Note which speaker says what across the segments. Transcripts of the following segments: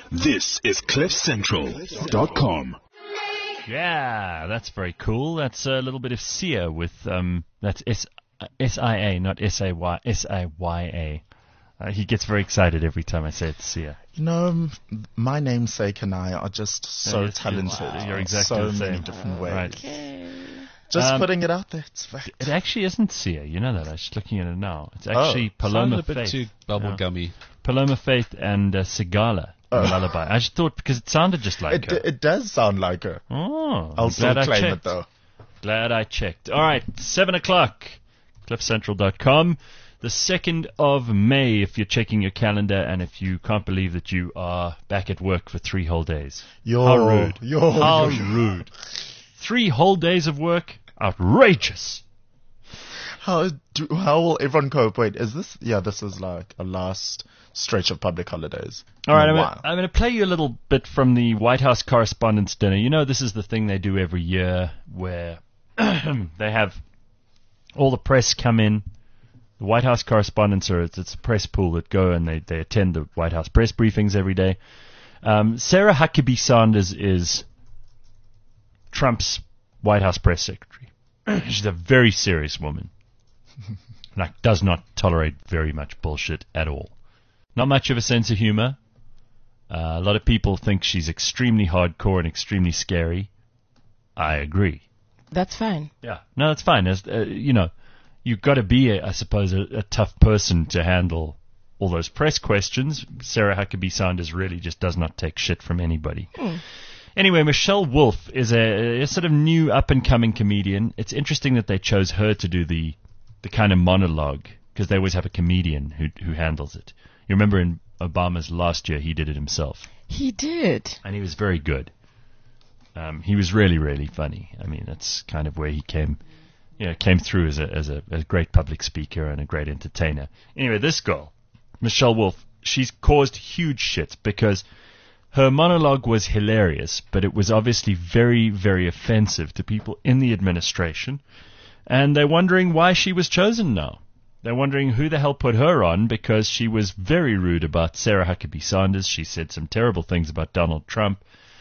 Speaker 1: This is CliffCentral.com.
Speaker 2: Yeah, that's very cool. That's a little bit of Sia with, that's S-I-A, not S-A-Y, S-I-Y-A. He gets very excited every time I say it's Sia.
Speaker 3: You know, my namesake and I are just so talented.
Speaker 2: You're exactly
Speaker 3: so
Speaker 2: the same.
Speaker 3: many different ways.
Speaker 2: Right.
Speaker 3: Just putting it out there.
Speaker 2: It actually isn't Sia. You know that. I'm just looking at it now. It's actually Paloma
Speaker 4: Sounded a bit
Speaker 2: Faith.
Speaker 4: too bubblegummy.
Speaker 2: Paloma Faith and Sigala. Lullaby. I just thought because it sounded just like her.
Speaker 3: It does sound like her.
Speaker 2: Oh,
Speaker 3: I'll still
Speaker 2: glad I
Speaker 3: claim
Speaker 2: checked.
Speaker 3: it though.
Speaker 2: Glad I checked. All right, 7 o'clock, CliffCentral.com. The 2nd of May, if you're checking your calendar, and if you can't believe that you are back at work for 3 whole days. How rude. How rude. 3 whole days of work? Outrageous.
Speaker 3: How will everyone cope? Wait, is this? Yeah, this is like a last stretch of public holidays.
Speaker 2: All right, I'm going to play you a little bit from the White House Correspondents' Dinner. You know, this is the thing they do every year where they have all the press come in. The White House correspondents it's a press pool that go and they attend the White House press briefings every day. Sarah Huckabee Sanders is Trump's White House press secretary. She's a very serious woman. Like, does not tolerate very much bullshit at all. Not much of a sense of humor. A lot of people think she's extremely hardcore and extremely scary. I agree.
Speaker 5: That's fine.
Speaker 2: Yeah. No, that's fine. As, you know, you've got to be, I suppose, a tough person to handle all those press questions. Sarah Huckabee Sanders really just does not take shit from anybody. Anyway, Michelle Wolf is a sort of new up-and-coming comedian. It's interesting that they chose her to do the kind of monologue, because they always have a comedian who handles it. You remember in Obama's last year, he did it himself.
Speaker 5: He did.
Speaker 2: And he was very good. He was really, really funny. I mean, that's kind of where he came through as a great public speaker and a great entertainer. Anyway, this girl, Michelle Wolf, she's caused huge shit because her monologue was hilarious, but it was obviously very, very offensive to people in the administration. And they're wondering why she was chosen now. They're wondering who the hell put her on, because she was very rude about Sarah Huckabee Sanders. She said some terrible things about Donald Trump.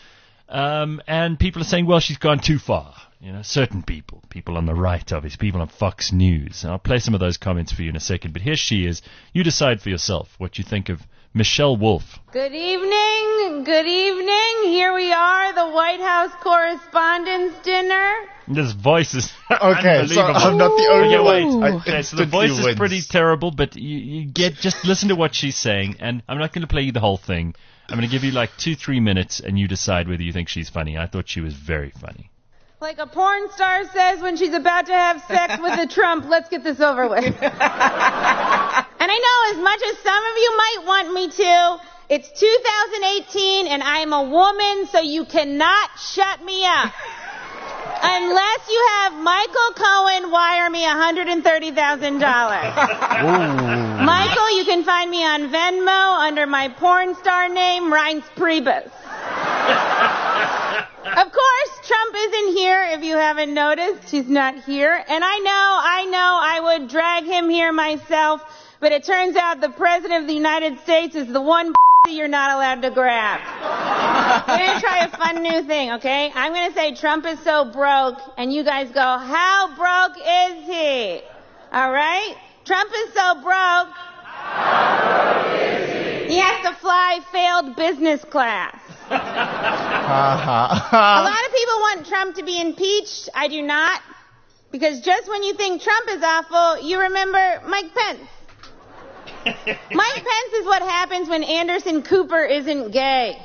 Speaker 2: And people are saying, well, she's gone too far. You know, certain people on the right, obviously, people on Fox News. And I'll play some of those comments for you in a second. But here she is. You decide for yourself what you think of Michelle Wolf.
Speaker 6: Good evening. Good evening. Here we are, the White House Correspondents' Dinner.
Speaker 2: This voice is
Speaker 3: okay, so I'm not the only one.
Speaker 2: Okay, so the voice is pretty terrible, but you just listen to what she's saying, and I'm not going to play you the whole thing. I'm going to give you like 2-3 minutes, and you decide whether you think she's funny. I thought she was very funny.
Speaker 6: Like a porn star says when she's about to have sex with a Trump, let's get this over with. And I know, as much as some of you might want me to, it's 2018 and I'm a woman, so you cannot shut me up. Unless you have Michael Cohen wire me $130,000. Michael, you can find me on Venmo under my porn star name, Reince Priebus. Of course, Trump isn't here, if you haven't noticed. He's not here. And I know I would drag him here myself, but it turns out the President of the United States is the one you're not allowed to grab. We're going to try a fun new thing, okay? I'm going to say Trump is so broke, and you guys go, how broke is he? All right? Trump is so broke. How broke is he? He has to fly failed business class. A lot of people want Trump to be impeached. I do not. Because just when you think Trump is awful, you remember Mike Pence. Mike Pence is what happens when Anderson Cooper isn't gay.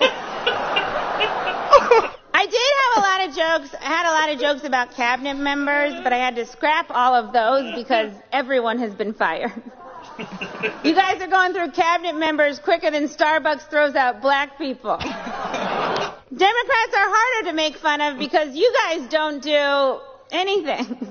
Speaker 6: I did have a lot of jokes. I had a lot of jokes about cabinet members, but I had to scrap all of those because everyone has been fired. You guys are going through cabinet members quicker than Starbucks throws out black people. Democrats are harder to make fun of because you guys don't do anything.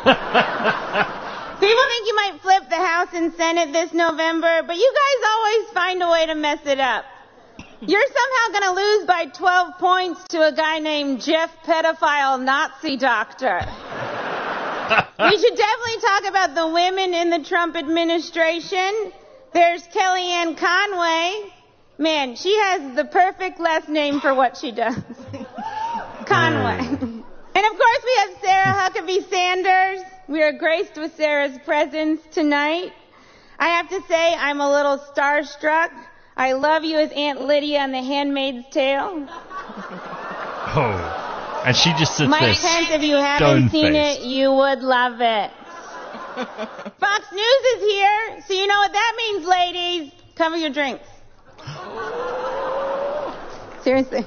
Speaker 6: People think you might flip the House and Senate this November, but you guys always find a way to mess it up. You're somehow going to lose by 12 points to a guy named Jeff Pedophile Nazi Doctor. We should definitely talk about the women in the Trump administration. There's Kellyanne Conway. Man, she has the perfect last name for what she does. Conway. And of course we have Sarah Huckabee Sanders. We are graced with Sarah's presence tonight. I have to say I'm a little starstruck. I love you as Aunt Lydia on The Handmaid's Tale.
Speaker 2: Oh. And she just sits there.
Speaker 6: Mike Pence, if you haven't seen it, you would love it. Fox News is here, so you know what that means, ladies. Cover your drinks. Seriously.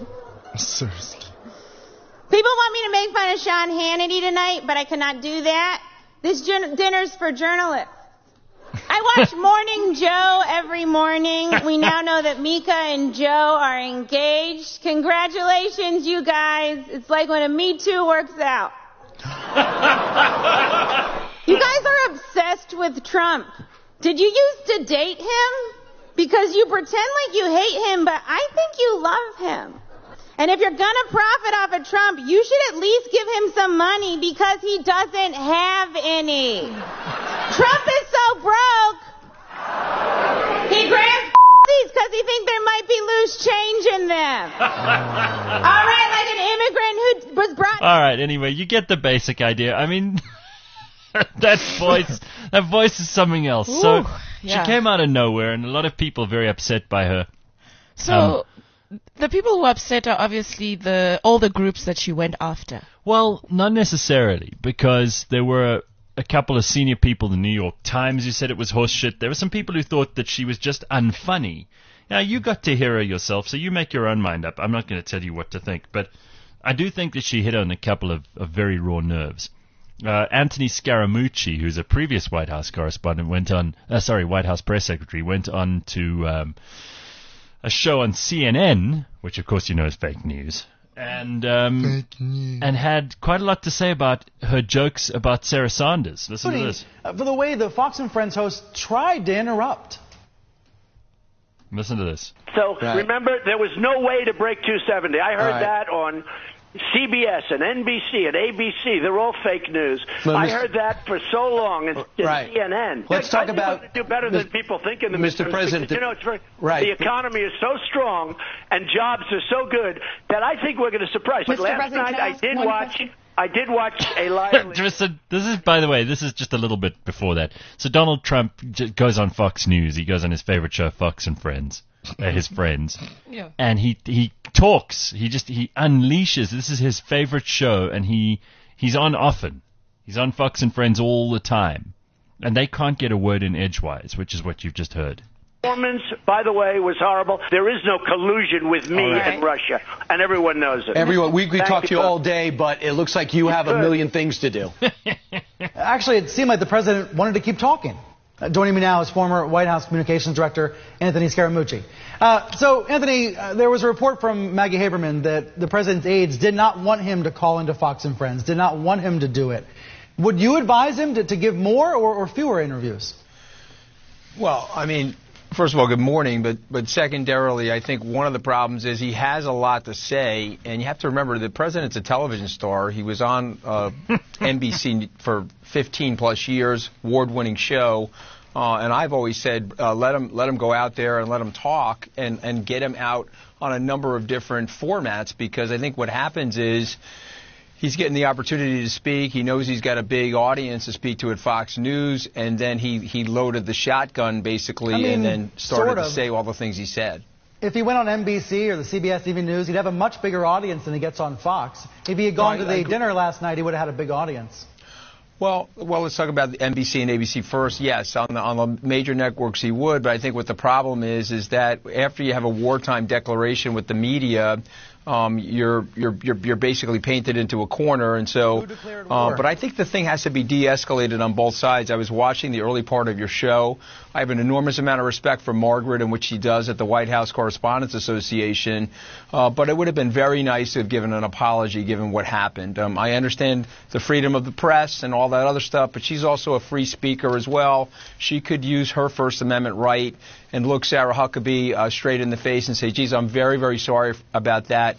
Speaker 6: People want me to make fun of Sean Hannity tonight, but I cannot do that. This dinner's for journalists. I watch Morning Joe every morning. We now know that Mika and Joe are engaged. Congratulations, you guys. It's like when a Me Too works out. You guys are obsessed with Trump. Did you used to date him? Because you pretend like you hate him, but I think you love him. And if you're gonna profit off of Trump, you should at least give him some money because he doesn't have any. Trump is so broke, he grants because he thinks there might be loose change in them. All right, like an immigrant who was brought...
Speaker 2: All right, anyway, you get the basic idea. I mean, that voice is something else.
Speaker 5: Ooh,
Speaker 2: so
Speaker 5: yeah.
Speaker 2: She came out of nowhere, and a lot of people are very upset by her.
Speaker 5: So... the people who are upset are obviously all the groups that she went after.
Speaker 2: Well, not necessarily, because there were a couple of senior people in the New York Times who said it was horseshit. There were some people who thought that she was just unfunny. Now, you got to hear her yourself, so you make your own mind up. I'm not going to tell you what to think, but I do think that she hit on a couple of very raw nerves. Anthony Scaramucci, who's a previous White House correspondent, White House press secretary, went on to... a show on CNN, which of course you know is fake news, and had quite a lot to say about her jokes about Sarah Sanders. Listen to this.
Speaker 4: For the way the Fox and Friends host tried to interrupt.
Speaker 2: Listen to this.
Speaker 7: So remember, there was no way to break 270. I heard that on CBS and NBC and ABC. They're all fake news. I heard that for so long in CNN.
Speaker 4: Let's talk about...
Speaker 7: I do better than people think in the
Speaker 4: Mr. President.
Speaker 7: You know, it's the economy is so strong and jobs are so good that I think we're going to surprise. Like last night, I did watch a live...
Speaker 2: This is, by the way, this is just a little bit before that. So Donald Trump goes on Fox News. He goes on his favorite show, Fox and Friends. His friends, and he talks. He unleashes. This is his favorite show, and he's on often. He's on Fox and Friends all the time, and they can't get a word in edgewise, which is what you've just heard.
Speaker 7: Performance, by the way, was horrible. There is no collusion with me and Russia, and everyone knows it.
Speaker 4: Everyone, we talk to you all day, but it looks like you have a million things to do. Actually, it seemed like the president wanted to keep talking. Joining me now is former White House Communications Director Anthony Scaramucci. So, Anthony, there was a report from Maggie Haberman that the president's aides did not want him to call into Fox and Friends, did not want him to do it. Would you advise him to give more or fewer interviews?
Speaker 8: Well, I mean, first of all, good morning, but secondarily, I think one of the problems is he has a lot to say, and you have to remember the president's a television star. He was on NBC for 15-plus years, award-winning show, and I've always said let him go out there and let him talk and get him out on a number of different formats, because I think what happens is he's getting the opportunity to speak. He knows he's got a big audience to speak to at Fox News, and then he loaded the shotgun, basically, and then started to say all the things he said.
Speaker 4: If he went on NBC or the CBS Evening News, he'd have a much bigger audience than he gets on Fox. If he had gone to the dinner last night, he would have had a big audience.
Speaker 8: Well, let's talk about the NBC and ABC first. Yes, on the major networks he would, but I think what the problem is that after you have a wartime declaration with the media, you're basically painted into a corner, and so. But I think the thing has to be de-escalated on both sides. I was watching the early part of your show. I have an enormous amount of respect for Margaret and what she does at the White House Correspondents Association, but it would have been very nice to have given an apology given what happened. I understand the freedom of the press and all that other stuff, but she's also a free speaker as well. She could use her First Amendment right and look Sarah Huckabee straight in the face and say, geez, I'm very, very sorry about that.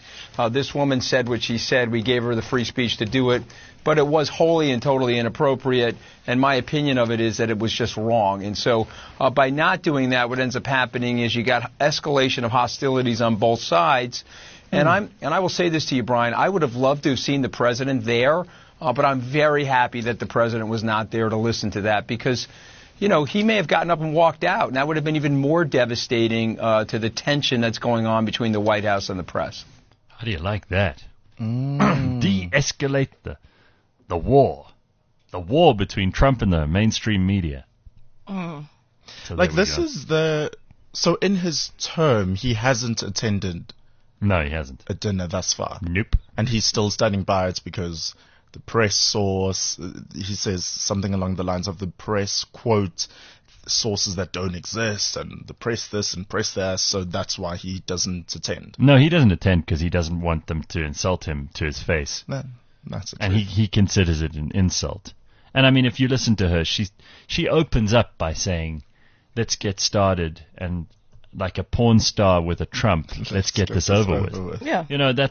Speaker 8: this woman said what she said. We gave her the free speech to do it, but it was wholly and totally inappropriate, and my opinion of it is that it was just wrong. And so by not doing that, what ends up happening is you got escalation of hostilities on both sides. And I will say this to you, Brian, I would have loved to have seen the president there, but I'm very happy that the president was not there to listen to that, because he may have gotten up and walked out, and that would have been even more devastating to the tension that's going on between the White House and the press.
Speaker 2: How do you like that? De-escalate the war. The war between Trump and the mainstream media.
Speaker 5: Mm.
Speaker 2: So
Speaker 3: like, this is so in his term, he hasn't attended
Speaker 2: No, he hasn't.
Speaker 3: a dinner thus far.
Speaker 2: Nope.
Speaker 3: And he's still standing by it because the press source, he says something along the lines of the press, quote, sources that don't exist, and the press this and press that, so that's why he doesn't attend.
Speaker 2: No, he doesn't attend because he doesn't want them to insult him to his face.
Speaker 3: No, that's
Speaker 2: And he considers it an insult. And I mean, if you listen to her, she opens up by saying, let's get started, and like a porn star with a Trump, let's get this over with.
Speaker 5: Yeah.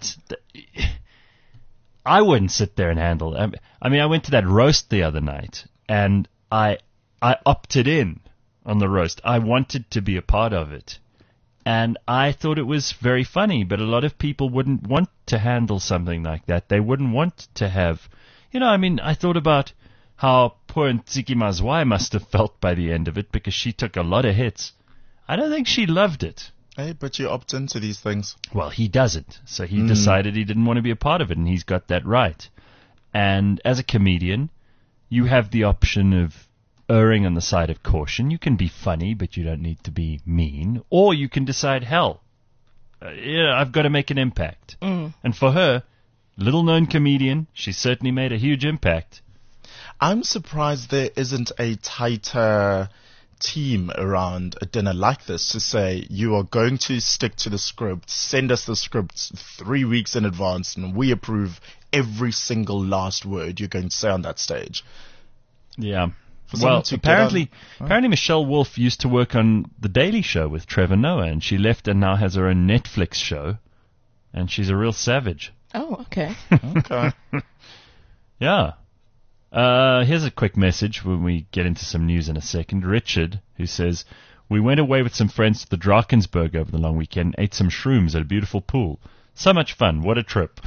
Speaker 2: I wouldn't sit there and handle it. I mean, I went to that roast the other night, and I opted in on the roast. I wanted to be a part of it. And I thought it was very funny, but a lot of people wouldn't want to handle something like that. They wouldn't want to have, I thought about how poor Ntsiki Mazwai must have felt by the end of it, because she took a lot of hits. I don't think she loved it.
Speaker 3: Hey, but you opt into these things.
Speaker 2: Well, he doesn't. So he decided he didn't want to be a part of it, and he's got that right. And as a comedian, you have the option of erring on the side of caution. You can be funny, but you don't need to be mean. Or you can decide, hell, I've got to make an impact. And for her, little-known comedian, she certainly made a huge impact.
Speaker 3: I'm surprised there isn't a tighter team around a dinner like this to say, you are going to stick to the script, send us the script 3 weeks in advance, and we approve every single last word you're going to say on that stage.
Speaker 2: Yeah. Well, apparently Michelle Wolf used to work on The Daily Show with Trevor Noah, and she left and now has her own Netflix show, and she's a real savage.
Speaker 5: Oh, okay.
Speaker 3: Okay.
Speaker 2: Yeah. Here's a quick message when we get into some news in a second. Richard, who says, we went away with some friends to the Drakensberg over the long weekend, ate some shrooms at a beautiful pool. So much fun. What a trip.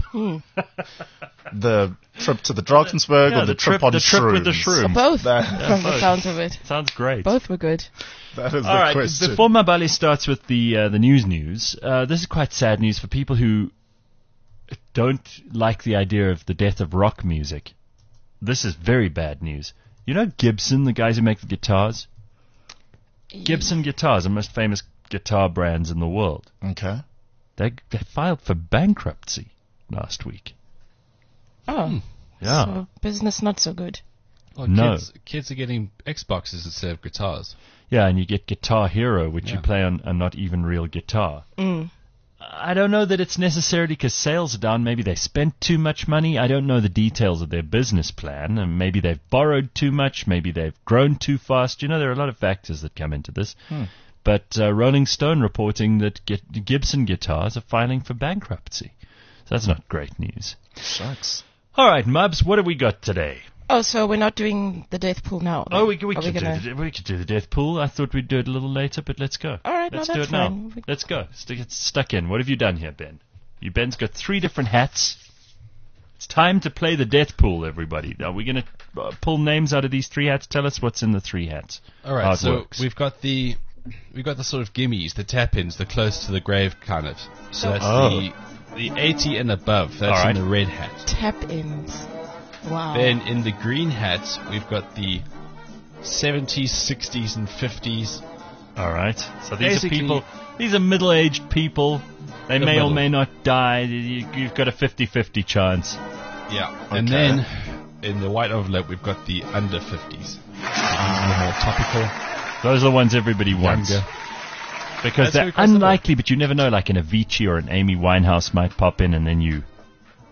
Speaker 3: The trip to the Drakensberg or the trip on
Speaker 2: the
Speaker 3: shrooms?
Speaker 2: trip with the shrooms.
Speaker 5: Both, from the sounds of it.
Speaker 2: Sounds great.
Speaker 5: Both were good.
Speaker 3: That is
Speaker 2: All right,
Speaker 3: question.
Speaker 2: before Mabali starts with the news, this is quite sad news for people who don't like the idea of the death of rock music. This is very bad news. You know Gibson, the guys who make the guitars? Gibson Guitars, the most famous guitar brands in the world.
Speaker 3: Okay.
Speaker 2: They filed for bankruptcy last week.
Speaker 5: Oh.
Speaker 2: Yeah.
Speaker 5: So business not so good.
Speaker 9: Well,
Speaker 2: No.
Speaker 9: Kids are getting Xboxes instead of guitars.
Speaker 2: Yeah, and you get Guitar Hero, which you play on a not even real guitar. I don't know that it's necessarily because sales are down. Maybe they spent too much money. I don't know the details of their business plan. And maybe they've borrowed too much. Maybe they've grown too fast. There are a lot of factors that come into this. But Rolling Stone reporting that Gibson guitars are filing for bankruptcy. So that's not great news.
Speaker 3: Shucks.
Speaker 2: All right, Mubs, what have we got today?
Speaker 5: Oh, so we're not doing the death pool now?
Speaker 2: Oh, we could do the death pool. I thought we'd do it a little later, but let's go.
Speaker 5: All right,
Speaker 2: let's
Speaker 5: no,
Speaker 2: do
Speaker 5: that's
Speaker 2: it now.
Speaker 5: fine.
Speaker 2: Let's go. Get stuck in. What have you done here, Ben? Ben's got 3 different hats. It's time to play the death pool, everybody. Are we going to pull names out of these 3 hats? Tell us what's in the 3 hats.
Speaker 9: All right, so we've got the sort of gimmies, the tap-ins, the close to the grave kind of. So that's the 80 and above. That's in the red hat.
Speaker 5: Tap-ins. Wow.
Speaker 9: Then in the green hats, we've got the 70s, 60s, and 50s.
Speaker 2: All right. So these are people. These are middle-aged people. They may or may not die. You've got a 50-50 chance.
Speaker 9: Yeah. Okay. And then in the white envelope, we've got the under 50s. The more topical.
Speaker 2: Those are the ones everybody wants.
Speaker 9: Younger.
Speaker 2: Because they're unlikely, but you never know. Like an Avicii or an Amy Winehouse might pop in, and then you know.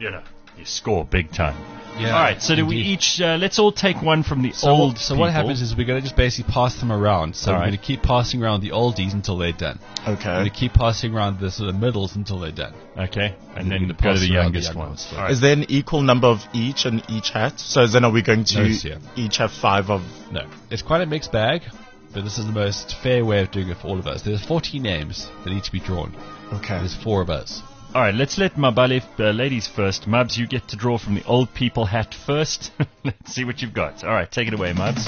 Speaker 2: You score big time.
Speaker 9: Yeah,
Speaker 2: all right, so do we each, let's all take one from the old
Speaker 9: So what happens is we're going to just basically pass them around. So we're going to keep passing around the oldies until they're done.
Speaker 3: Okay.
Speaker 9: We're going to keep passing around the sort of middles until they're done.
Speaker 2: Okay. And then
Speaker 9: we're
Speaker 2: go
Speaker 9: gonna
Speaker 2: to the
Speaker 9: pass around
Speaker 2: youngest
Speaker 9: the young
Speaker 2: ones.
Speaker 9: ones.
Speaker 2: All right.
Speaker 3: Is there an equal number of each in each hat? So then are we going to
Speaker 9: No,
Speaker 3: each have 5 of...
Speaker 9: No. It's quite a mixed bag, but this is the most fair way of doing it for all of us. There's 14 names that need to be drawn.
Speaker 3: Okay.
Speaker 9: There's 4 of us.
Speaker 2: All right, let's let Mabale ladies first. Mubs, you get to draw from the old people hat first. Let's see what you've got. All right, take it away, Mubs.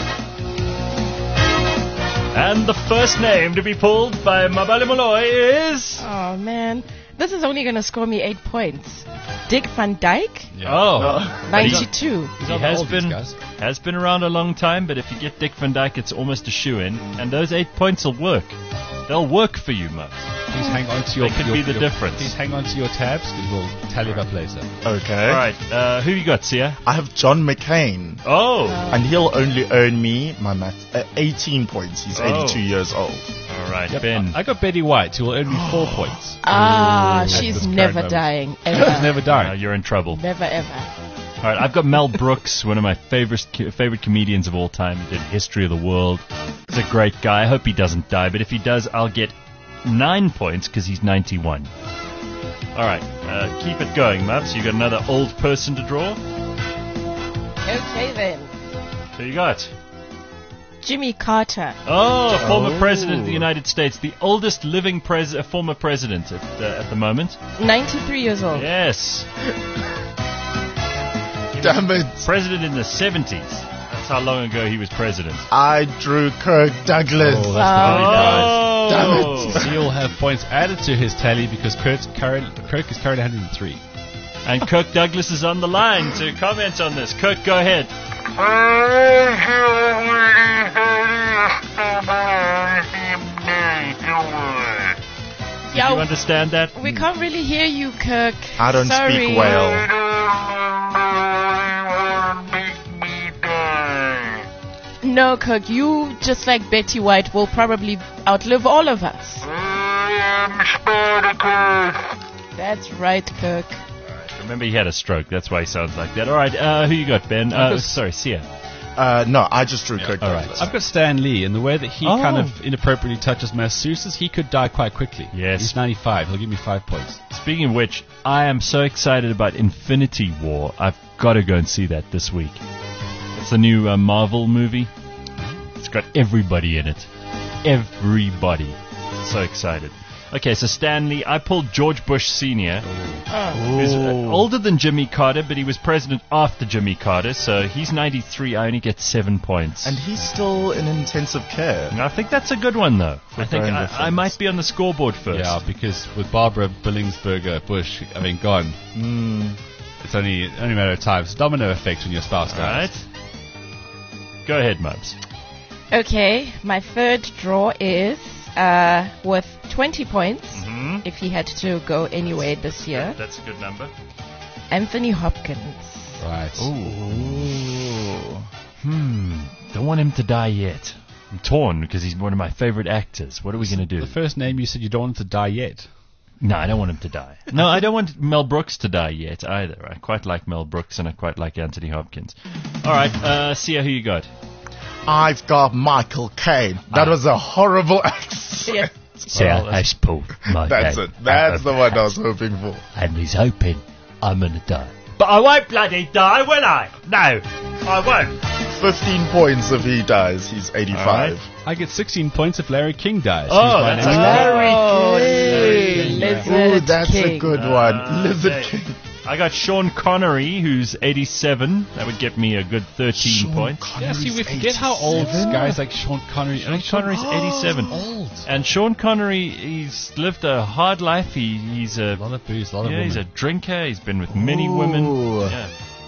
Speaker 2: And the first name to be pulled by Mabale Molloy is...
Speaker 5: Oh, man. This is only going to score me 8 points. Dick Van Dyke?
Speaker 2: Yeah. Oh.
Speaker 5: 92.
Speaker 2: He has been around a long time, but if you get Dick Van Dyke, it's almost a shoo-in. And those 8 points will work. They'll work for you, Mubs.
Speaker 9: Please hang on to your...
Speaker 2: They could be the difference.
Speaker 9: Please hang on to your tabs, because we'll tally it up later.
Speaker 3: Okay.
Speaker 2: All right, who you got, Sia?
Speaker 3: I have John McCain.
Speaker 2: Oh.
Speaker 3: And he'll only earn me, 18 points. He's 82 years old.
Speaker 2: All right,
Speaker 9: Yep,
Speaker 2: Ben.
Speaker 9: I got Betty White, who will earn me 4 points.
Speaker 5: She's never dying, ever.
Speaker 9: She's never dying.
Speaker 2: You're in trouble.
Speaker 5: Never, ever.
Speaker 2: All right, I've got Mel Brooks, one of my favorite comedians of all time. He did History of the World. He's a great guy. I hope he doesn't die, but if he does, I'll get 9 points because he's 91. All right, keep it going, Mubs. You got another old person to draw?
Speaker 5: Okay, then.
Speaker 2: Who you got?
Speaker 5: Jimmy Carter.
Speaker 2: Oh, former president of the United States, the oldest living former president at the moment.
Speaker 5: 93 years old.
Speaker 2: Yes.
Speaker 3: Damn it.
Speaker 2: President in the 70s. That's how long ago he was president.
Speaker 3: I drew Kirk Douglas.
Speaker 9: Oh, that's
Speaker 3: Damn
Speaker 9: it. So you'll have points added to his tally because Kirk is currently 103.
Speaker 2: And Kirk Douglas is on the line to comment on this. Kirk, go ahead. Did you understand that?
Speaker 5: We can't really hear you, Kirk.
Speaker 3: I don't
Speaker 5: Sorry.
Speaker 3: speak well.
Speaker 5: No, Kirk, you, just like Betty White, will probably outlive all of us. That's right, Kirk.
Speaker 2: Remember, he had a stroke. That's why he sounds like that. All right, who you got, Ben? Sorry, Sia.
Speaker 3: No, I just drew Kirk Douglas.
Speaker 9: I've got Stan Lee, and the way that he kind of inappropriately touches masseuses, he could die quite quickly.
Speaker 2: Yes.
Speaker 9: He's 95. He'll give me 5 points.
Speaker 2: Speaking of which, I am so excited about Infinity War. I've got to go and see that this week. It's a new Marvel movie. It's got everybody in it. Everybody. So excited. Okay, so Stanley, I pulled George Bush Sr., who's older than Jimmy Carter, but he was president after Jimmy Carter, so he's 93. I only get 7 points.
Speaker 3: And he's still in intensive care.
Speaker 2: I think that's a a one, though. I think I might be on the scoreboard first.
Speaker 9: Yeah, because with Barbara Billingsberger Bush, gone, it's only a matter of time. It's a domino effect when your spouse dies.
Speaker 2: All right. Go ahead, Mubs.
Speaker 5: Okay, my third draw is with 20 points, if he had to go anywhere this year.
Speaker 2: That's a good number.
Speaker 5: Anthony Hopkins.
Speaker 9: Right.
Speaker 2: Ooh. Don't want him to die yet. I'm torn because he's one of my favorite actors. What are we going to do?
Speaker 9: The first name you said you don't want him to die yet.
Speaker 2: No, I don't want him to die. No, I don't want Mel Brooks to die yet either. I quite like Mel Brooks and I quite like Anthony Hopkins. All right, Sia, who you got?
Speaker 3: I've got Michael Caine. That was a horrible accent.
Speaker 2: Sia has pulled my
Speaker 3: That's
Speaker 2: head
Speaker 3: it. That's
Speaker 2: out
Speaker 3: the
Speaker 2: of
Speaker 3: one I
Speaker 2: hat.
Speaker 3: was hoping for.
Speaker 2: And he's hoping I'm going to die. But I won't bloody die, will I? No, I won't.
Speaker 3: 15 points if he dies. He's 85.
Speaker 2: Right.
Speaker 9: I get 16 points if Larry King dies.
Speaker 2: Oh,
Speaker 9: Who's
Speaker 2: that's
Speaker 9: my
Speaker 2: Larry
Speaker 5: King.
Speaker 3: Ooh, that's a good one. Lizard
Speaker 2: okay.
Speaker 3: King.
Speaker 2: I got Sean Connery, who's 87. That would get me a good 13 points.
Speaker 9: Yeah, see, we forget how old guys like Sean Connery.
Speaker 2: Sean Connery's 87.
Speaker 9: Old.
Speaker 2: And Sean Connery, he's lived a hard life. He's a
Speaker 9: lot of booze, a lot of
Speaker 2: he's a
Speaker 9: women.
Speaker 2: drinker. He's been with many women. Yeah.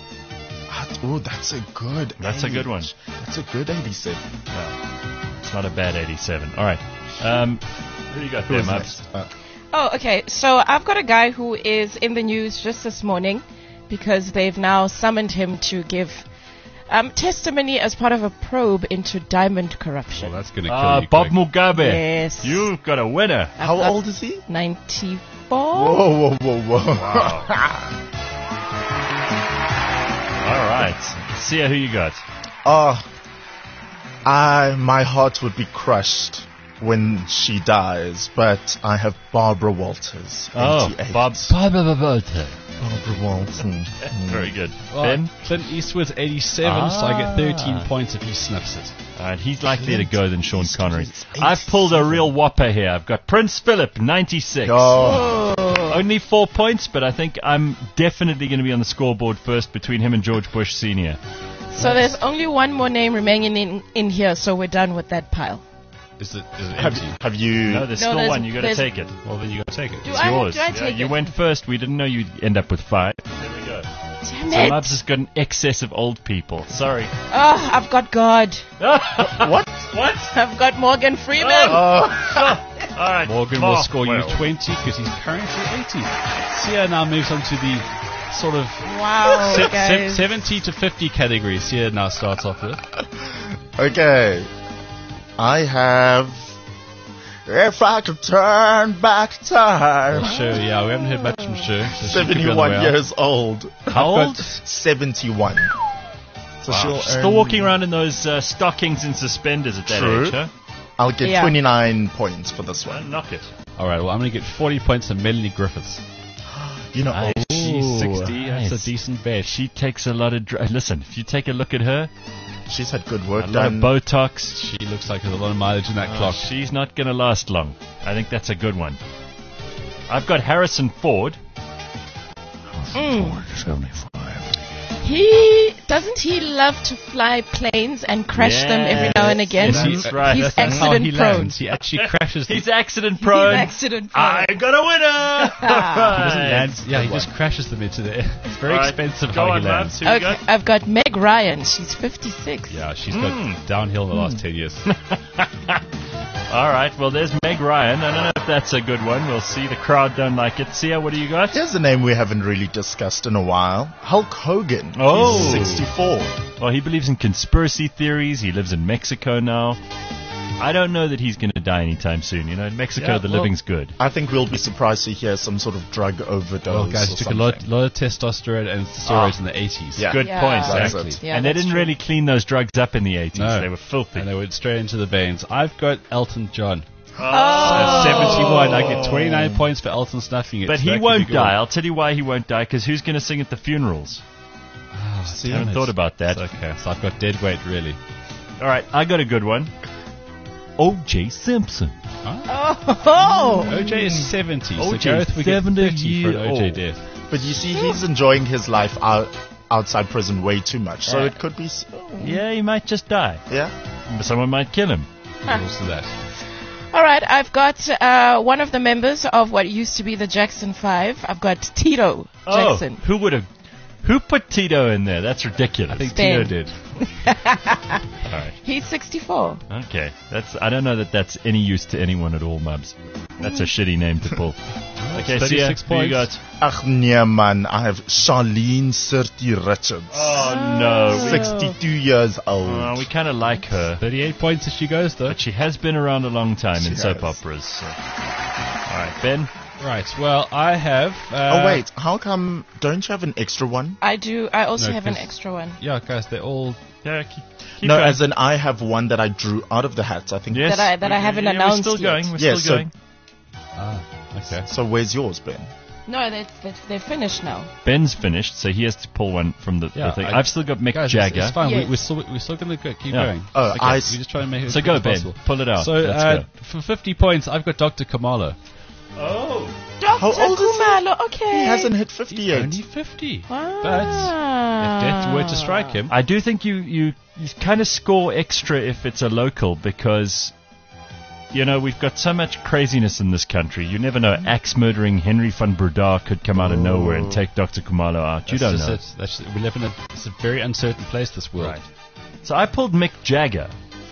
Speaker 3: Oh, that's a good.
Speaker 2: That's a good one.
Speaker 3: That's a good 87.
Speaker 2: No, it's not a bad 87. All right. Who you got there,
Speaker 3: Who's
Speaker 2: Mubs?
Speaker 3: next?
Speaker 5: Oh, okay. So I've got a guy who is in the news just this morning because they've now summoned him to give testimony as part of a probe into diamond corruption.
Speaker 9: Well, that's going to kill you
Speaker 2: Bob
Speaker 9: quick.
Speaker 2: Mugabe.
Speaker 5: Yes.
Speaker 2: You've got a winner.
Speaker 3: How old is he?
Speaker 5: 94.
Speaker 3: Whoa, whoa, whoa, whoa.
Speaker 2: Wow. All right. Sia, who you got?
Speaker 3: My heart would be crushed when she dies, but I have Barbara Walters. 88.
Speaker 2: Barbara Walters.
Speaker 3: Barbara Walters.
Speaker 2: Very good.
Speaker 9: Well,
Speaker 2: Ben?
Speaker 9: Clint Eastwood's 87, so I get 13 points if he sniffs it.
Speaker 2: All right, he's likely to go than Sean Connery. I've pulled a real whopper here. I've got Prince Philip, 96. Only 4 points, but I think I'm definitely going to be on the scoreboard first between him and George Bush Sr.
Speaker 5: So there's only one more name remaining in here, so we're done with that pile.
Speaker 9: Is it empty?
Speaker 3: Have you...
Speaker 2: No, there's still one. You got to take it.
Speaker 9: Well, then you got to take it.
Speaker 2: It's yours.
Speaker 5: Do I take it?
Speaker 2: You went first. We didn't know you'd end up with 5. There we go.
Speaker 5: Damn
Speaker 2: So
Speaker 5: it.
Speaker 2: Mubs has got an excess of old people. Sorry.
Speaker 5: Oh, I've got God.
Speaker 3: What?
Speaker 5: I've got Morgan Freeman.
Speaker 2: All right.
Speaker 9: Morgan will score you 20 because he's currently 80. Sia now moves on to the sort of
Speaker 5: Wow, guys.
Speaker 9: 70 to 50 category. Sia now starts off with.
Speaker 3: Okay. I have... If I could turn back time.
Speaker 9: Sure, yeah, we haven't heard much from Sure. So
Speaker 3: 71 years old.
Speaker 2: How old?
Speaker 3: 71. So she'll
Speaker 2: Still walking around in those stockings and suspenders at that age, huh?
Speaker 3: I'll get 29 points for this one.
Speaker 2: Knock it.
Speaker 9: All right, well, I'm going to get 40 points to Melanie Griffiths.
Speaker 3: You know,
Speaker 9: She's 60. That's a decent bet.
Speaker 2: She takes a lot of... Listen, if you take a look at her...
Speaker 3: She's had good work
Speaker 2: a lot of
Speaker 3: done.
Speaker 2: Botox.
Speaker 9: She looks like there's a lot of mileage in that clock.
Speaker 2: She's not going to last long. I think that's a good one. I've got Harrison Ford.
Speaker 1: Ford, 75.
Speaker 5: Doesn't he love to fly planes and crash them every now and again?
Speaker 2: Yes, that's right.
Speaker 5: He's
Speaker 9: That's how he
Speaker 5: accident prone.
Speaker 9: lands. He actually crashes.
Speaker 2: He's accident prone.
Speaker 5: He's accident prone.
Speaker 2: I got a winner!
Speaker 9: He doesn't land. Yeah, he just crashes them into the air. It's very expensive how he lands.
Speaker 5: Okay, I've got Meg Ryan. She's 56.
Speaker 9: Yeah, she's got downhill in the last 10 years.
Speaker 2: All right, well, there's Meg Ryan. I don't know if that's a good one. We'll see. The crowd don't like it. Sia, what do you got?
Speaker 3: Here's a name we haven't really discussed in a while. Hulk Hogan.
Speaker 2: Oh.
Speaker 3: He's 64.
Speaker 2: Well, he believes in conspiracy theories. He lives in Mexico now. I don't know that he's going to die anytime soon. You know, in Mexico, the living's good.
Speaker 3: I think we'll be surprised to hear some sort of drug overdose.
Speaker 9: Oh, guys,
Speaker 3: or
Speaker 9: took
Speaker 3: something.
Speaker 9: a lot of testosterone and steroids in the 80s.
Speaker 3: Yeah.
Speaker 2: Good point,
Speaker 3: Exactly.
Speaker 2: exactly.
Speaker 5: Yeah,
Speaker 2: And they
Speaker 5: that's
Speaker 2: didn't
Speaker 5: true.
Speaker 2: really clean those drugs up in the 80s.
Speaker 9: No.
Speaker 2: They were filthy.
Speaker 9: And they went straight into the veins. I've got Elton John.
Speaker 5: Oh.
Speaker 9: 71. I get 29 points for Elton snuffing it.
Speaker 2: But
Speaker 9: So
Speaker 2: he
Speaker 9: that could
Speaker 2: won't
Speaker 9: be good.
Speaker 2: die. I'll tell you why he won't die, because who's going to sing at the funerals?
Speaker 9: See,
Speaker 2: I haven't thought about that.
Speaker 9: Okay, so I've got dead weight, really.
Speaker 2: All right, I got a good one. O.J. Simpson.
Speaker 5: Oh.
Speaker 9: OJ is 70. So
Speaker 2: OJ
Speaker 9: Gareth, we get
Speaker 2: 70
Speaker 9: 30 for an OJ
Speaker 2: years
Speaker 9: death.
Speaker 3: But you see, he's enjoying his life outside prison way too much. So it could be...
Speaker 2: Yeah, he might just die.
Speaker 3: Yeah?
Speaker 2: Someone might kill him.
Speaker 9: Also that.
Speaker 5: All right, I've got one of the members of what used to be the Jackson 5. I've got Tito Jackson.
Speaker 2: Who would have... Who put Tito in there? That's ridiculous.
Speaker 9: I think
Speaker 5: Spain.
Speaker 9: Tito did.
Speaker 2: All right.
Speaker 5: He's 64.
Speaker 2: Okay. I don't know that that's any use to anyone at all, Mubs. That's a shitty name to pull. Okay, Sia,
Speaker 9: 36
Speaker 2: who you got?
Speaker 9: points.
Speaker 3: Ach, nee, man. I have Charlene Sirty Richards.
Speaker 2: Oh, no.
Speaker 3: 62 years old.
Speaker 2: We kind of like her.
Speaker 9: 38 points if she goes, though.
Speaker 2: But she has been around a long time in
Speaker 3: She
Speaker 2: soap
Speaker 3: has.
Speaker 2: operas. So. All right, Ben?
Speaker 9: Right, well, I have...
Speaker 3: Oh, wait. How come... Don't you have an extra one?
Speaker 5: I do. I also
Speaker 9: No,
Speaker 5: have an
Speaker 9: 'cause-
Speaker 5: extra one.
Speaker 9: Yeah, guys, they're all...
Speaker 2: Yeah, keep
Speaker 3: No,
Speaker 2: going.
Speaker 3: as in I have one that I drew out of the hat. I think.
Speaker 2: Yes,
Speaker 5: That I haven't announced
Speaker 2: We're still
Speaker 5: yet.
Speaker 2: going. We're
Speaker 3: Yeah,
Speaker 2: still going.
Speaker 9: Okay.
Speaker 3: So where's yours, Ben?
Speaker 5: No, they're finished now.
Speaker 2: Ben's finished, so he has to pull one from the thing. I've still got Mick
Speaker 9: Guys,
Speaker 2: Jagger.
Speaker 9: It's fine.
Speaker 5: Yes.
Speaker 9: We're still going to keep
Speaker 2: Yeah.
Speaker 9: going.
Speaker 3: Oh,
Speaker 9: okay.
Speaker 3: I
Speaker 9: We
Speaker 3: s-
Speaker 9: just try and make it
Speaker 2: So
Speaker 9: as
Speaker 2: go,
Speaker 9: quick
Speaker 2: Ben.
Speaker 9: as possible.
Speaker 2: Pull it out.
Speaker 9: So
Speaker 2: Let's go.
Speaker 9: for 50 points, I've got Dr. Kamala.
Speaker 2: Oh.
Speaker 3: How old is he?
Speaker 5: Kumalo, okay.
Speaker 3: He hasn't hit 50
Speaker 9: He's
Speaker 3: yet.
Speaker 9: only 50.
Speaker 5: Ah.
Speaker 9: But if death were to strike him...
Speaker 2: I do think you kind of score extra if it's a local because, you know, we've got so much craziness in this country. You never know. Axe-murdering Henry van Breda could come out of nowhere and take Dr. Kumalo out. You don't know.
Speaker 9: We live in it's a very uncertain place, this world.
Speaker 2: Right. So I pulled Mick Jagger,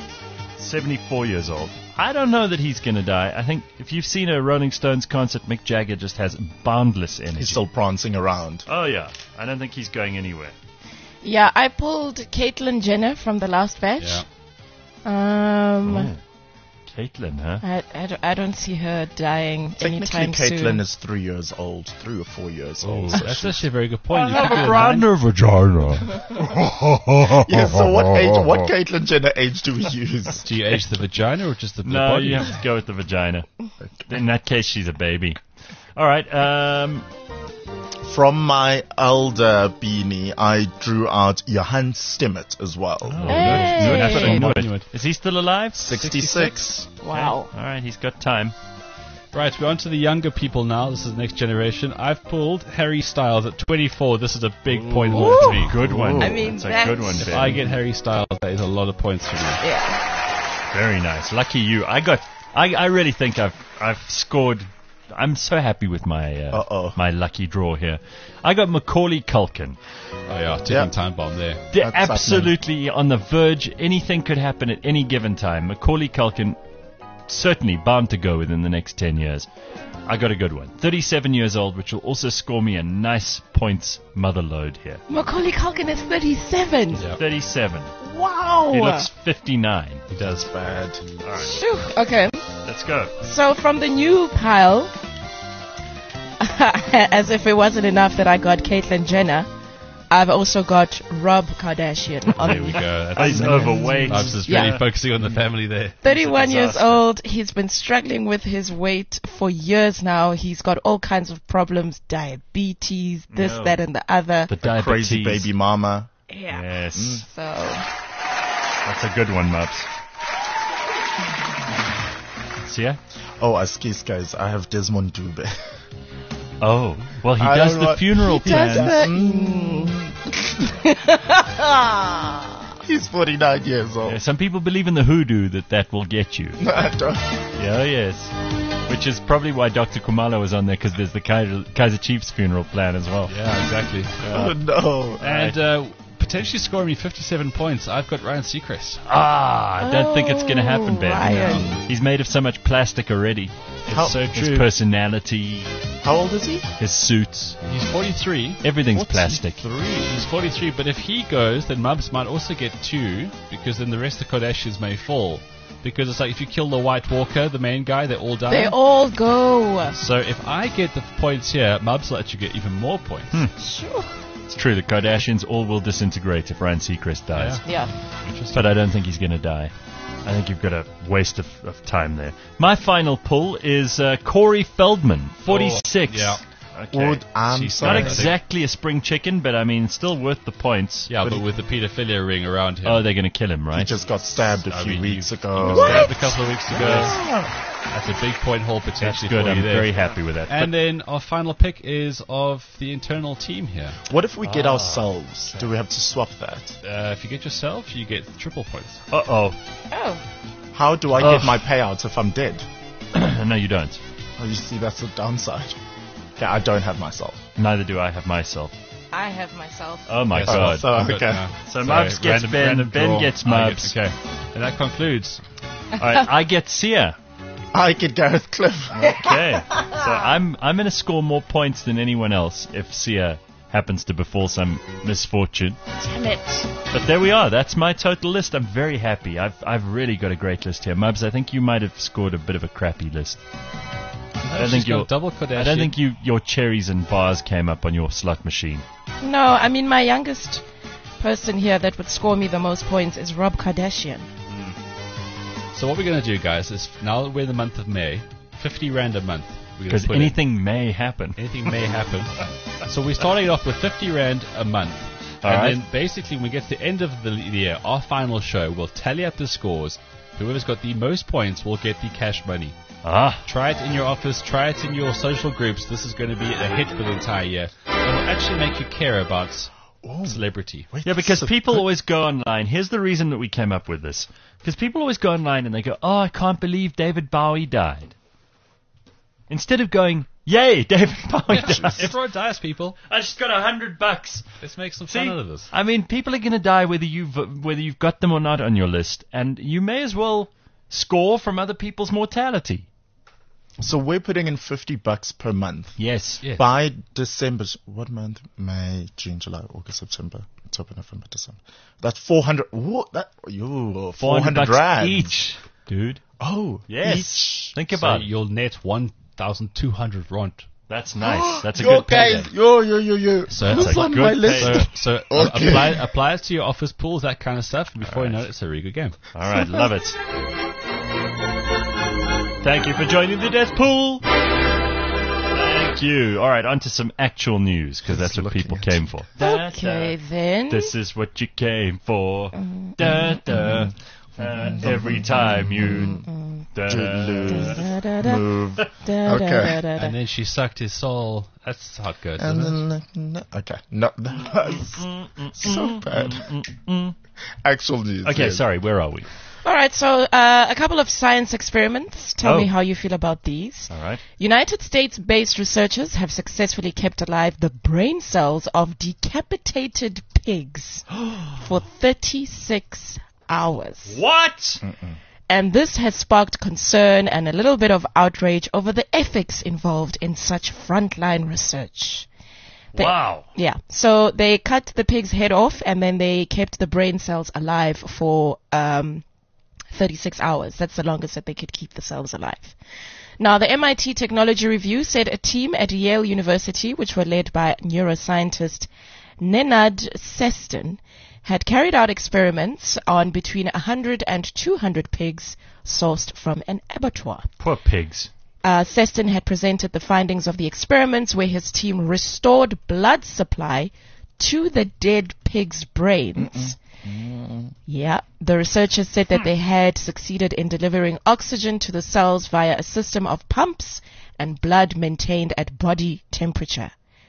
Speaker 2: 74 years old. I don't know that he's going to die. I think if you've seen a Rolling Stones concert, Mick Jagger just has boundless energy.
Speaker 3: He's still prancing around.
Speaker 2: Oh, yeah. I don't think he's going anywhere.
Speaker 5: Yeah, I pulled Caitlyn Jenner from the last batch.
Speaker 9: Yeah.
Speaker 2: Caitlin, huh?
Speaker 5: I don't see her dying anytime soon.
Speaker 3: Technically, Caitlin is 3 years old, 3 or 4 years old.
Speaker 9: So that's actually a very good point.
Speaker 2: I have a brand new vagina.
Speaker 3: Yeah, so what Caitlyn Jenner age do we use?
Speaker 9: Do you age the vagina or just the
Speaker 2: No,
Speaker 9: body?
Speaker 2: you have to go with the vagina. In that case, she's a baby. All right.
Speaker 3: From my elder beanie, I drew out Johan Stimmett as well.
Speaker 2: Oh,
Speaker 5: Hey.
Speaker 2: good. Is he still alive?
Speaker 3: 66.
Speaker 5: Wow.
Speaker 2: All right, he's got time.
Speaker 9: Right, we're on to the younger people now. This is the next generation. I've pulled Harry Styles at 24. This is a big point haul for me.
Speaker 2: Good one.
Speaker 5: I mean,
Speaker 2: that's a good one,
Speaker 9: If
Speaker 2: Ben.
Speaker 9: I get Harry Styles, that is a lot of points for me.
Speaker 5: Yeah.
Speaker 2: Very nice. Lucky you. I really think I've scored. I'm so happy with my my lucky draw here. I got Macaulay Culkin.
Speaker 9: Oh yeah, ticking time bomb there.
Speaker 2: They're absolutely on the verge. Anything could happen at any given time. Macaulay Culkin, certainly bound to go within the next 10 years. I got a good one. 37 years old, which will also score me a nice points mother load here.
Speaker 5: Macaulay Culkin is 37.
Speaker 9: Yep.
Speaker 2: 37.
Speaker 5: Wow.
Speaker 2: He looks 59.
Speaker 3: He does bad.
Speaker 2: All right,
Speaker 5: Phew. Okay.
Speaker 2: let's go.
Speaker 5: So from the new pile, as if it wasn't enough that I got Caitlyn Jenner, I've also got Rob Kardashian.
Speaker 9: There we go.
Speaker 2: He's overweight.
Speaker 9: I was just
Speaker 5: Yeah.
Speaker 9: really focusing on the family there.
Speaker 5: 31 years
Speaker 2: disaster.
Speaker 5: old. He's been struggling with his weight for years now. He's got all kinds of problems, diabetes, this,
Speaker 2: No.
Speaker 5: that, and the other.
Speaker 2: The diabetes.
Speaker 3: Crazy baby mama.
Speaker 5: Yeah.
Speaker 2: Yes.
Speaker 5: So,
Speaker 2: That's a good one, Mubs. See ya?
Speaker 3: Oh, Askis guys, I have Desmond Dube.
Speaker 2: Oh, well, he
Speaker 3: I
Speaker 2: does
Speaker 3: don't
Speaker 2: the
Speaker 3: know.
Speaker 2: funeral
Speaker 5: does
Speaker 2: plans.
Speaker 3: He's 49 years old.
Speaker 2: Yeah, some people believe in the hoodoo that will get you.
Speaker 3: I don't.
Speaker 2: Yeah, yes. Which is probably why Dr. Kumalo was on there, because there's the Kaiser Chiefs funeral plan as well.
Speaker 9: Yeah, exactly.
Speaker 3: Oh, no.
Speaker 9: And potentially scoring me 57 points, I've got Ryan Seacrest.
Speaker 2: I don't think it's going to happen, Ben.
Speaker 5: Ryan.
Speaker 2: He's made of so much plastic already.
Speaker 3: How-
Speaker 9: So
Speaker 2: His
Speaker 9: true.
Speaker 2: personality,
Speaker 3: How old is he?
Speaker 2: his suits,
Speaker 9: He's 43.
Speaker 2: everything's plastic.
Speaker 9: He's 43, but if he goes, then Mubs might also get 2, because then the rest of the Kardashians may fall. Because it's like if you kill the White Walker, the main guy, they all die.
Speaker 5: they all go.
Speaker 9: So if I get the points here, Mubs will let you get even more points.
Speaker 5: Sure.
Speaker 2: It's true, the Kardashians all will disintegrate if Ryan Seacrest dies.
Speaker 9: Yeah.
Speaker 5: Yeah.
Speaker 2: But I don't think he's going to die. I think you've got a waste of time there. My final pull is Corey Feldman, 46.
Speaker 9: yeah.
Speaker 2: Okay.
Speaker 3: I'm
Speaker 9: She's
Speaker 2: Not
Speaker 3: sorry.
Speaker 2: exactly a spring chicken, but I mean, still worth the points.
Speaker 9: Yeah, but with the pedophilia ring around him.
Speaker 2: Oh, they're going to kill him,
Speaker 3: He
Speaker 2: right?
Speaker 3: just got stabbed a few weeks
Speaker 9: He
Speaker 3: ago.
Speaker 9: was stabbed a couple of weeks ago. That's a big point haul
Speaker 2: That's
Speaker 9: potentially
Speaker 2: good.
Speaker 9: for
Speaker 2: I'm
Speaker 9: you there.
Speaker 2: very happy with that.
Speaker 9: And then our final pick is of the internal team here.
Speaker 3: What if we get ourselves? Do we have to swap that?
Speaker 9: If you get yourself, you get triple points.
Speaker 2: Uh-oh.
Speaker 5: Oh.
Speaker 3: How do I get my payout if I'm dead?
Speaker 2: No, you don't.
Speaker 3: Oh, you see, that's the downside. Okay, I don't have myself.
Speaker 2: Neither do I have myself.
Speaker 5: I have myself.
Speaker 2: Oh, my
Speaker 9: Yes.
Speaker 2: God.
Speaker 3: So,
Speaker 9: I've got
Speaker 3: okay.
Speaker 9: now.
Speaker 2: So
Speaker 9: Sorry,
Speaker 2: Mubs gets Ben, Ben
Speaker 9: draw.
Speaker 2: gets
Speaker 9: I
Speaker 2: Mubs.
Speaker 9: get- Okay. And that concludes.
Speaker 2: All right, I get Sia.
Speaker 3: I get Gareth Cliff.
Speaker 2: Okay. So I'm going to score more points than anyone else if Sia happens to befall some misfortune.
Speaker 5: Damn it.
Speaker 2: But there we are. That's my total list. I'm very happy. I've really got a great list here. Mubs, I think you might have scored a bit of a crappy list. I don't think your
Speaker 9: double Kardashian.
Speaker 2: I don't think your cherries and bars came up on your slot machine.
Speaker 5: No, I mean, my youngest person here that would score me the most points is Rob Kardashian.
Speaker 9: So what we're going to do, guys, is now that we're in the month of May, 50 Rand a month.
Speaker 2: Because anything may happen.
Speaker 9: Anything may happen. So we're starting off with 50 Rand a month.
Speaker 2: All
Speaker 9: and
Speaker 2: right.
Speaker 9: then basically when we get to the end of the year, our final show, we'll tally up the scores. Whoever's got the most points will get the cash money. Try it in your office, try it in your social groups. This is going to be a hit for the entire year. It will actually make you care about celebrity.
Speaker 3: Wait,
Speaker 2: Yeah, because
Speaker 3: so-
Speaker 2: people always go online. Here's the reason that we came up with this. Because people always go online and they go, oh, I can't believe David Bowie died. Instead of going, yay, David Bowie died.
Speaker 9: Everyone dies, people.
Speaker 2: I just got $100.
Speaker 9: Let's make some
Speaker 2: See,
Speaker 9: fun out of this.
Speaker 2: I mean, people are going to die whether you've got them or not on your list, and you may as well score from other people's mortality.
Speaker 3: So we're putting in $50 per month.
Speaker 2: Yes.
Speaker 9: Yeah.
Speaker 3: By December, what month? May, June, July, August, September, October, November, December. That's 400. What? That? Yo, 400
Speaker 2: $400
Speaker 3: rand
Speaker 2: each. dude.
Speaker 3: Oh,
Speaker 2: yes. Think about it.
Speaker 9: You'll net 1,200 rand.
Speaker 2: That's nice. That's a good payday.
Speaker 9: So
Speaker 3: it's on my list.
Speaker 9: So
Speaker 3: Okay.
Speaker 9: apply it to your office pools, that kind of stuff. And before you know it, it's a really good game.
Speaker 2: All right, love it. Thank you for joining the Death Pool. Thank you. All right, on to some actual news, because that's what people came for.
Speaker 5: Okay, then.
Speaker 2: This is what you came for. Da, da. Every time you
Speaker 3: move. Okay.
Speaker 9: And then she sucked his soul. That's how it goes,
Speaker 3: And
Speaker 9: isn't it?
Speaker 3: then, okay. No, that's so bad. Actual news.
Speaker 2: Okay,
Speaker 3: yes.
Speaker 2: sorry, where are we?
Speaker 5: All right, so a couple of science experiments. Tell me
Speaker 2: Oh.
Speaker 5: how you feel about these.
Speaker 2: All right.
Speaker 5: United States-based researchers have successfully kept alive the brain cells of decapitated pigs for 36 hours.
Speaker 2: What?
Speaker 5: And this has sparked concern and a little bit of outrage over the ethics involved in such frontline research.
Speaker 2: Wow.
Speaker 5: Yeah. So they cut the pig's head off and then they kept the brain cells alive for 36 hours. That's the longest that they could keep the cells alive. Now, the MIT Technology Review said a team at Yale University, which were led by neuroscientist Nenad Seston, had carried out experiments on between 100 and 200 pigs sourced from an abattoir.
Speaker 2: Poor pigs.
Speaker 5: Seston had presented the findings of the experiments where his team restored blood supply to the dead pig's brains. Yeah, the researchers said that they had succeeded in delivering oxygen to the cells via a system of pumps and blood maintained at body temperature.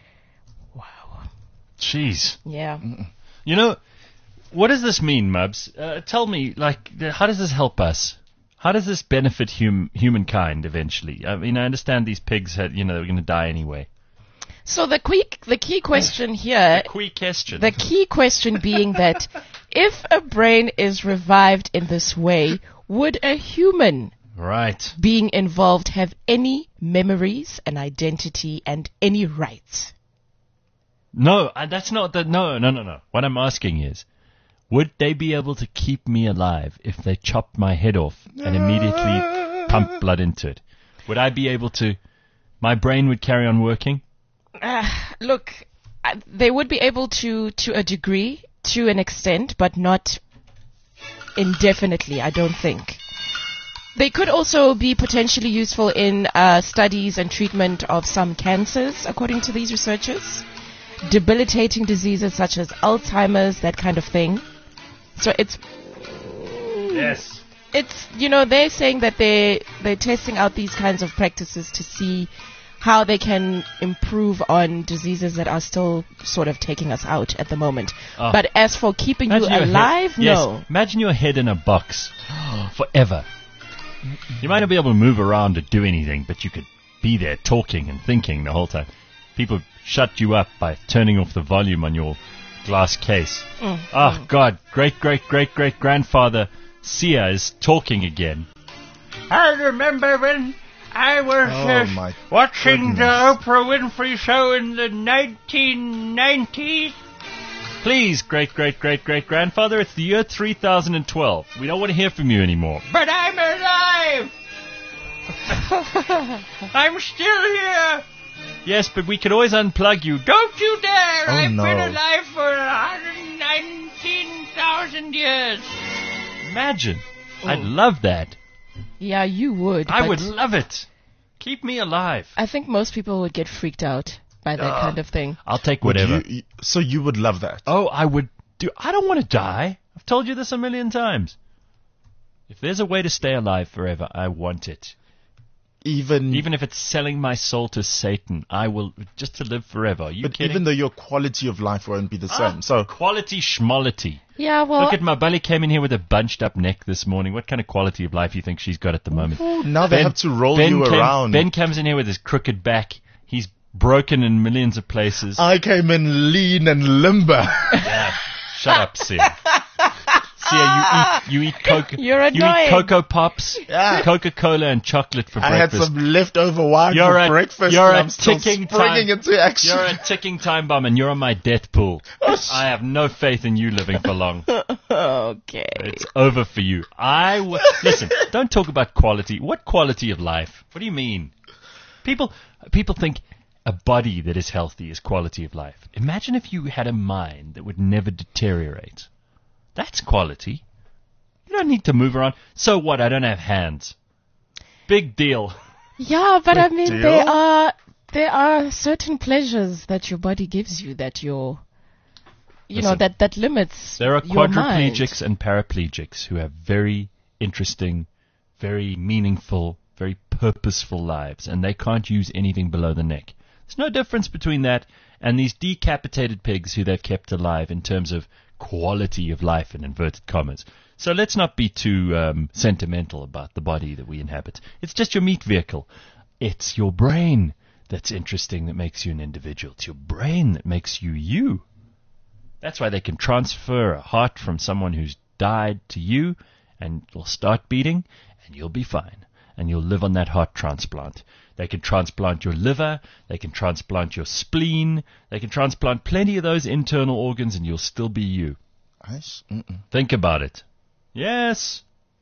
Speaker 2: Jeez.
Speaker 5: Yeah.
Speaker 2: You know, what does this mean, Mubs? Tell me, like, how does this help us? How does this benefit humankind eventually? I mean, I understand these pigs had, they're going to die anyway.
Speaker 5: So the key question here,
Speaker 2: The
Speaker 5: key question being that if a brain is revived in this way, would a human being involved have any memories, an identity, and any rights?
Speaker 2: No, that's not the... No. What I'm asking is, would they be able to keep me alive if they chopped my head off and immediately pumped blood into it? Would I be able to... My brain would carry on working?
Speaker 5: Look, they would be able to a degree, to an extent, but not indefinitely, I don't think. They could also be potentially useful in studies and treatment of some cancers, according to these researchers. Debilitating diseases such as Alzheimer's, that kind of thing. So it's...
Speaker 2: Yes.
Speaker 5: It's, they're saying that they're testing out these kinds of practices to see how they can improve on diseases that are still sort of taking us out at the moment.
Speaker 2: Oh.
Speaker 5: But as for keeping you alive, no.
Speaker 2: Yes. Imagine your head in a box forever. You might not be able to move around or do anything, but you could be there talking and thinking the whole time. People shut you up by turning off the volume on your glass case. Oh, God. Great-great-great-great-grandfather Sia is talking again. I remember when I was watching the Oprah Winfrey show in the 1990s. Please, great-great-great-great-grandfather, it's the year 3012. We don't want to hear from you anymore. But I'm alive! I'm still here! Yes, but we could always unplug you. Don't you dare! I've been alive for 119,000 years. Imagine. I'd love that.
Speaker 5: Yeah, you would.
Speaker 2: I would love it. Keep me alive.
Speaker 5: I think most people would get freaked out by that kind of thing.
Speaker 2: I'll take whatever.
Speaker 3: So you would love that?
Speaker 2: Oh, I would do. I don't want to die. I've told you this a million times. If there's a way to stay alive forever, I want it. Even if it's selling my soul to Satan, I will, just to live forever. Are you kidding?
Speaker 3: Even though your quality of life won't be the same. So
Speaker 2: quality schmollity.
Speaker 5: Yeah, well...
Speaker 2: Look at my Bully came in here with a bunched up neck this morning. What kind of quality of life do you think she's got at the moment?
Speaker 3: Ooh, now they have to roll you around.
Speaker 2: Ben comes in here with his crooked back. He's broken in millions of places.
Speaker 3: I came in lean and limber.
Speaker 2: Yeah. Shut up, Sia. you eat Coke.
Speaker 5: You're
Speaker 2: You eat
Speaker 5: annoying.
Speaker 2: Cocoa Pops,
Speaker 3: Yeah.
Speaker 2: Coca-Cola, and chocolate for
Speaker 3: I had
Speaker 2: breakfast.
Speaker 3: some leftover wine
Speaker 2: You're
Speaker 3: for
Speaker 2: a-
Speaker 3: breakfast.
Speaker 2: you're
Speaker 3: and
Speaker 2: a
Speaker 3: I'm still
Speaker 2: ticking
Speaker 3: springing
Speaker 2: time-
Speaker 3: into action.
Speaker 2: You're a ticking time bomb, and you're on my death pool. I have no faith in you living for long.
Speaker 5: Okay.
Speaker 2: It's over for you. Listen. Don't talk about quality. What quality of life? What do you mean? People think a body that is healthy is quality of life. Imagine if you had a mind that would never deteriorate. That's quality. You don't need to move around. So what? I don't have hands. Big deal.
Speaker 5: Yeah, but I mean,
Speaker 3: deal?
Speaker 5: there are certain pleasures that your body gives you that
Speaker 2: Listen,
Speaker 5: that limits
Speaker 2: There are
Speaker 5: your mind.
Speaker 2: quadriplegics and paraplegics who have very interesting, very meaningful, very purposeful lives, and they can't use anything below the neck. There's no difference between that and these decapitated pigs who they've kept alive in terms of quality of life, in inverted commas. So let's not be too sentimental about the body that we inhabit. It's just your meat vehicle. It's your brain that's interesting, that makes you an individual. It's your brain that makes you you. That's why they can transfer a heart from someone who's died to you, and it'll start beating, and you'll be fine. And you'll live on that heart transplant. They can transplant your liver, they can transplant your spleen, they can transplant plenty of those internal organs, and you'll still be you. Think about it. Yes.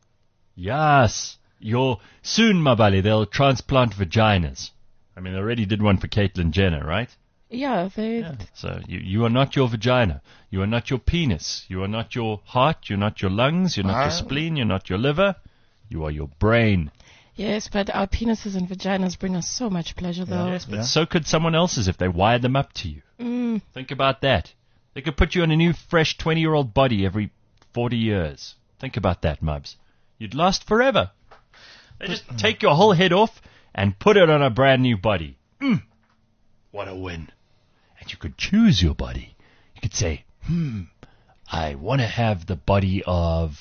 Speaker 2: Yes. Soon, Mabali, they'll transplant vaginas. I mean, they already did one for Caitlyn Jenner, right?
Speaker 5: Yeah,
Speaker 2: So you are not your vagina. You are not your penis. You are not your heart. You're not your lungs. You're not your spleen. You're not your liver. You are your brain.
Speaker 5: Yes, but our penises and vaginas bring us so much pleasure, though.
Speaker 2: Yes, but so could someone else's if they wired them up to you. Think about that. They could put you on a new, fresh 20-year-old body every 40 years. Think about that, Mubs. You'd last forever. They just take your whole head off and put it on a brand new body. What a win. And you could choose your body. You could say, I want to have the body of...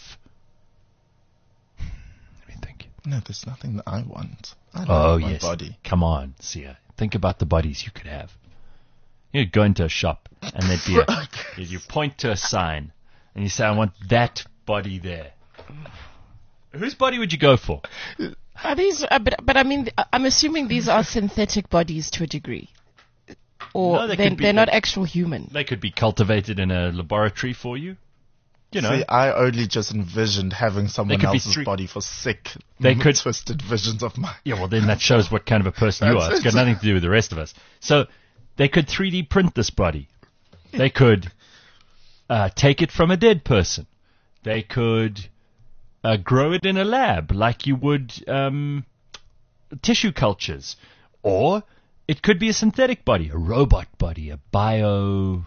Speaker 2: Let me think.
Speaker 3: No, there's nothing that I want. I love my body.
Speaker 2: Come on, Sia. Think about the bodies you could have. You go into a shop, and there'd be you point to a sign, and you say, I want that body there. Whose body would you go for?
Speaker 5: Are these? But I mean, I'm assuming these are synthetic bodies to a degree, or
Speaker 2: No,
Speaker 5: they're not actual human.
Speaker 2: They could be cultivated in a laboratory for you. You know,
Speaker 3: See, I only just envisioned having someone
Speaker 2: could be
Speaker 3: else's body for sick, twisted visions of mine.
Speaker 2: Yeah, well, then that shows what kind of a person you are. It's got nothing to do with the rest of us. So they could 3D print this body. They could take it from a dead person. They could grow it in a lab like you would tissue cultures. Or it could be a synthetic body, a robot body, a biotech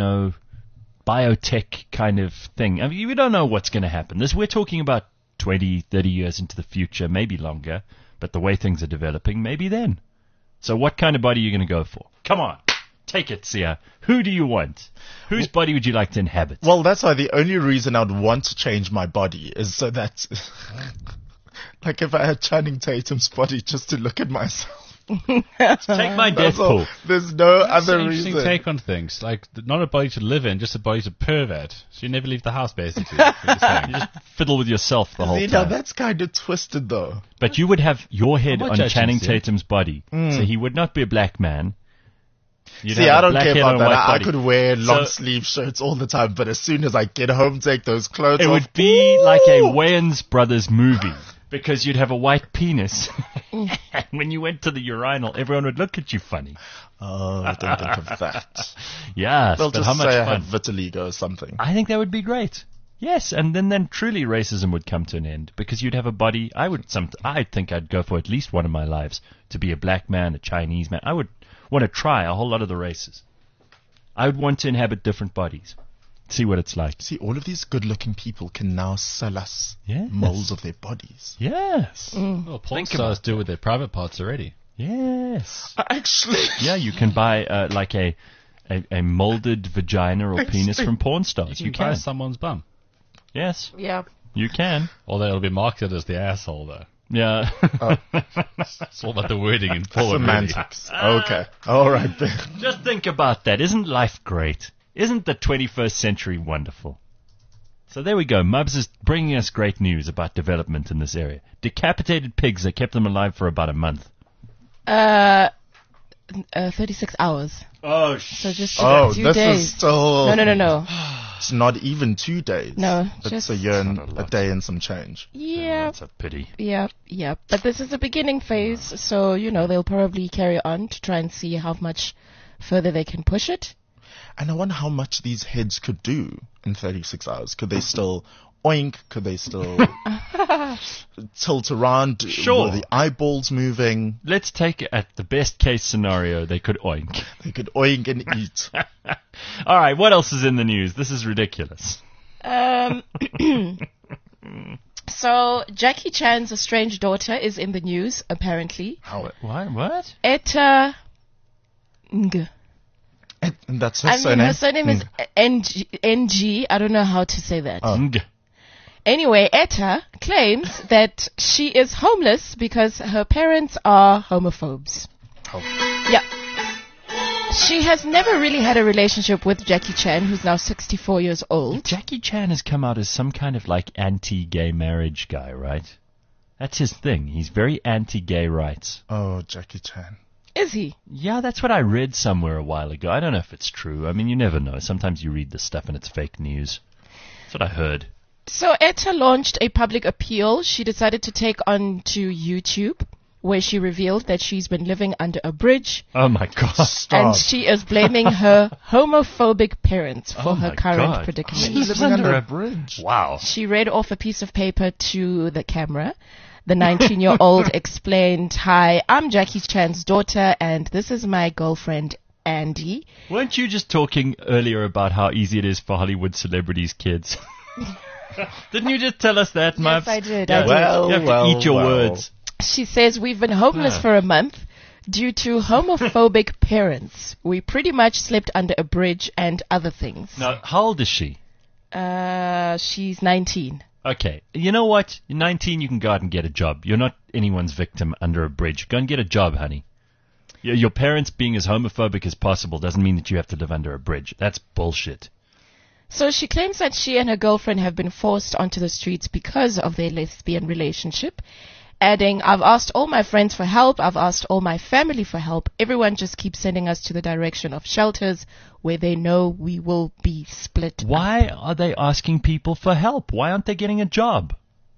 Speaker 2: kind of thing. I mean, we don't know what's going to happen. We're talking about 20, 30 years into the future, maybe longer, but the way things are developing, maybe then. So what kind of body are you going to go for? Come on, take it, Sia. Who do you want? Whose body would you like to inhabit?
Speaker 3: Well, that's why the only reason I'd want to change my body is so that, like if I had Channing Tatum's body just to look at myself.
Speaker 2: Take my death pool.
Speaker 3: There's no other
Speaker 9: an interesting
Speaker 3: reason.
Speaker 9: take on things. Like, not a body to live in, just a body to pervert. So you never leave the house, basically. What you're saying.
Speaker 2: You just fiddle with yourself the whole
Speaker 3: See, now
Speaker 2: time.
Speaker 3: that's kind of twisted, though.
Speaker 2: But you would have your head
Speaker 9: I'm not
Speaker 2: on
Speaker 9: judging,
Speaker 2: Channing
Speaker 9: Sia.
Speaker 2: Tatum's body. So he would not be a black man. You'd
Speaker 3: See,
Speaker 2: have
Speaker 3: I
Speaker 2: a
Speaker 3: don't
Speaker 2: black
Speaker 3: care
Speaker 2: head
Speaker 3: about
Speaker 2: on a
Speaker 3: that.
Speaker 2: white
Speaker 3: I
Speaker 2: body.
Speaker 3: could wear long
Speaker 2: So-
Speaker 3: sleeve shirts all the time, but as soon as I get home, take those clothes
Speaker 2: It
Speaker 3: off.
Speaker 2: would be like a Wayans Brothers movie. Because you'd have a white penis. And when you went to the urinal, everyone would look at you funny.
Speaker 3: Oh, I didn't think of that.
Speaker 2: Yes,
Speaker 3: They'll
Speaker 2: but
Speaker 3: just
Speaker 2: how much
Speaker 3: say I
Speaker 2: fun.
Speaker 3: had vitiligo or something.
Speaker 2: I think that would be great. Yes, and then truly racism would come to an end because you'd have a body. I think I'd go for at least one of my lives to be a black man, a Chinese man. I would want to try a whole lot of the races. I would want to inhabit different bodies, see what it's like.
Speaker 3: See, all of these good-looking people can now sell us
Speaker 2: Yes.
Speaker 3: molds of their bodies.
Speaker 2: Yes.
Speaker 9: Well, porn
Speaker 2: Think
Speaker 9: stars
Speaker 2: about
Speaker 9: do with their private parts already.
Speaker 2: Yes.
Speaker 3: Actually,
Speaker 2: Yeah, you can buy like a molded vagina or penis from porn stars.
Speaker 9: You can buy someone's bum.
Speaker 2: Yes,
Speaker 5: Yeah.
Speaker 2: you can.
Speaker 9: Although it'll be marketed as the asshole, though.
Speaker 2: Yeah.
Speaker 9: It's all about the wording in porn, really.
Speaker 3: semantics. Okay. All right, then.
Speaker 2: Just think about that. Isn't life great? Isn't the 21st century wonderful? So there we go. Mubs is bringing us great news about development in this area. Decapitated pigs, they kept them alive for about a month.
Speaker 5: 36 hours.
Speaker 2: Oh,
Speaker 5: so just a few
Speaker 3: this
Speaker 5: days.
Speaker 3: Is still...
Speaker 5: No.
Speaker 3: It's not even 2 days.
Speaker 5: No,
Speaker 3: it's
Speaker 5: just
Speaker 3: a year and a day and some change.
Speaker 5: Yeah.
Speaker 2: That's a pity.
Speaker 5: Yeah. But this is the beginning phase, so, they'll probably carry on to try and see how much further they can push it.
Speaker 3: And I wonder how much these heads could do in 36 hours. Could they still oink? Could they still tilt around?
Speaker 2: Sure.
Speaker 3: Were the eyeballs moving?
Speaker 2: Let's take it at the best case scenario. They could oink.
Speaker 3: They could oink and eat.
Speaker 2: All right, what else is in the news? This is ridiculous.
Speaker 5: So, Jackie Chan's estranged daughter is in the news, apparently.
Speaker 2: How? What?
Speaker 5: Etta Ng.
Speaker 3: And that's her surname?
Speaker 5: Her surname is NG. I don't know how to say that.
Speaker 2: Ng.
Speaker 5: Anyway, Etta claims that she is homeless because her parents are homophobes.
Speaker 3: Oh.
Speaker 5: Yeah. She has never really had a relationship with Jackie Chan, who's now 64 years old.
Speaker 2: Jackie Chan has come out as some kind of anti-gay marriage guy, right? That's his thing. He's very anti-gay rights.
Speaker 3: Oh, Jackie Chan.
Speaker 5: Is he?
Speaker 2: Yeah, that's what I read somewhere a while ago. I don't know if it's true. I mean, you never know. Sometimes you read this stuff and it's fake news. That's what I heard.
Speaker 5: So Etta launched a public appeal. She decided to take on to YouTube, where she revealed that she's been living under a bridge.
Speaker 2: Oh, my God.
Speaker 3: Stop.
Speaker 5: And she is blaming her homophobic parents for her current predicament.
Speaker 3: She's living under a bridge.
Speaker 2: Wow.
Speaker 5: She read off a piece of paper to the camera. The 19-year-old explained, "Hi, I'm Jackie Chan's daughter, and this is my girlfriend, Andy."
Speaker 2: Weren't you just talking earlier about how easy it is for Hollywood celebrities' kids? Didn't you just tell us that, Mubs?
Speaker 5: Yes, I did.
Speaker 2: Yeah,
Speaker 5: I did.
Speaker 2: you have to eat your words.
Speaker 5: She says, "We've been homeless for a month due to homophobic parents. We pretty much slept under a bridge and other things."
Speaker 2: Now, how old is she?
Speaker 5: She's 19.
Speaker 2: Okay, you know what? You're 19, you can go out and get a job. You're not anyone's victim under a bridge. Go and get a job, honey. Your parents being as homophobic as possible doesn't mean that you have to live under a bridge. That's bullshit.
Speaker 5: So she claims that she and her girlfriend have been forced onto the streets because of their lesbian relationship, adding, "I've asked all my friends for help. I've asked all my family for help. Everyone just keeps sending us to the direction of shelters where they know we will be split."
Speaker 2: Why are they asking people for help? Why aren't they getting a job?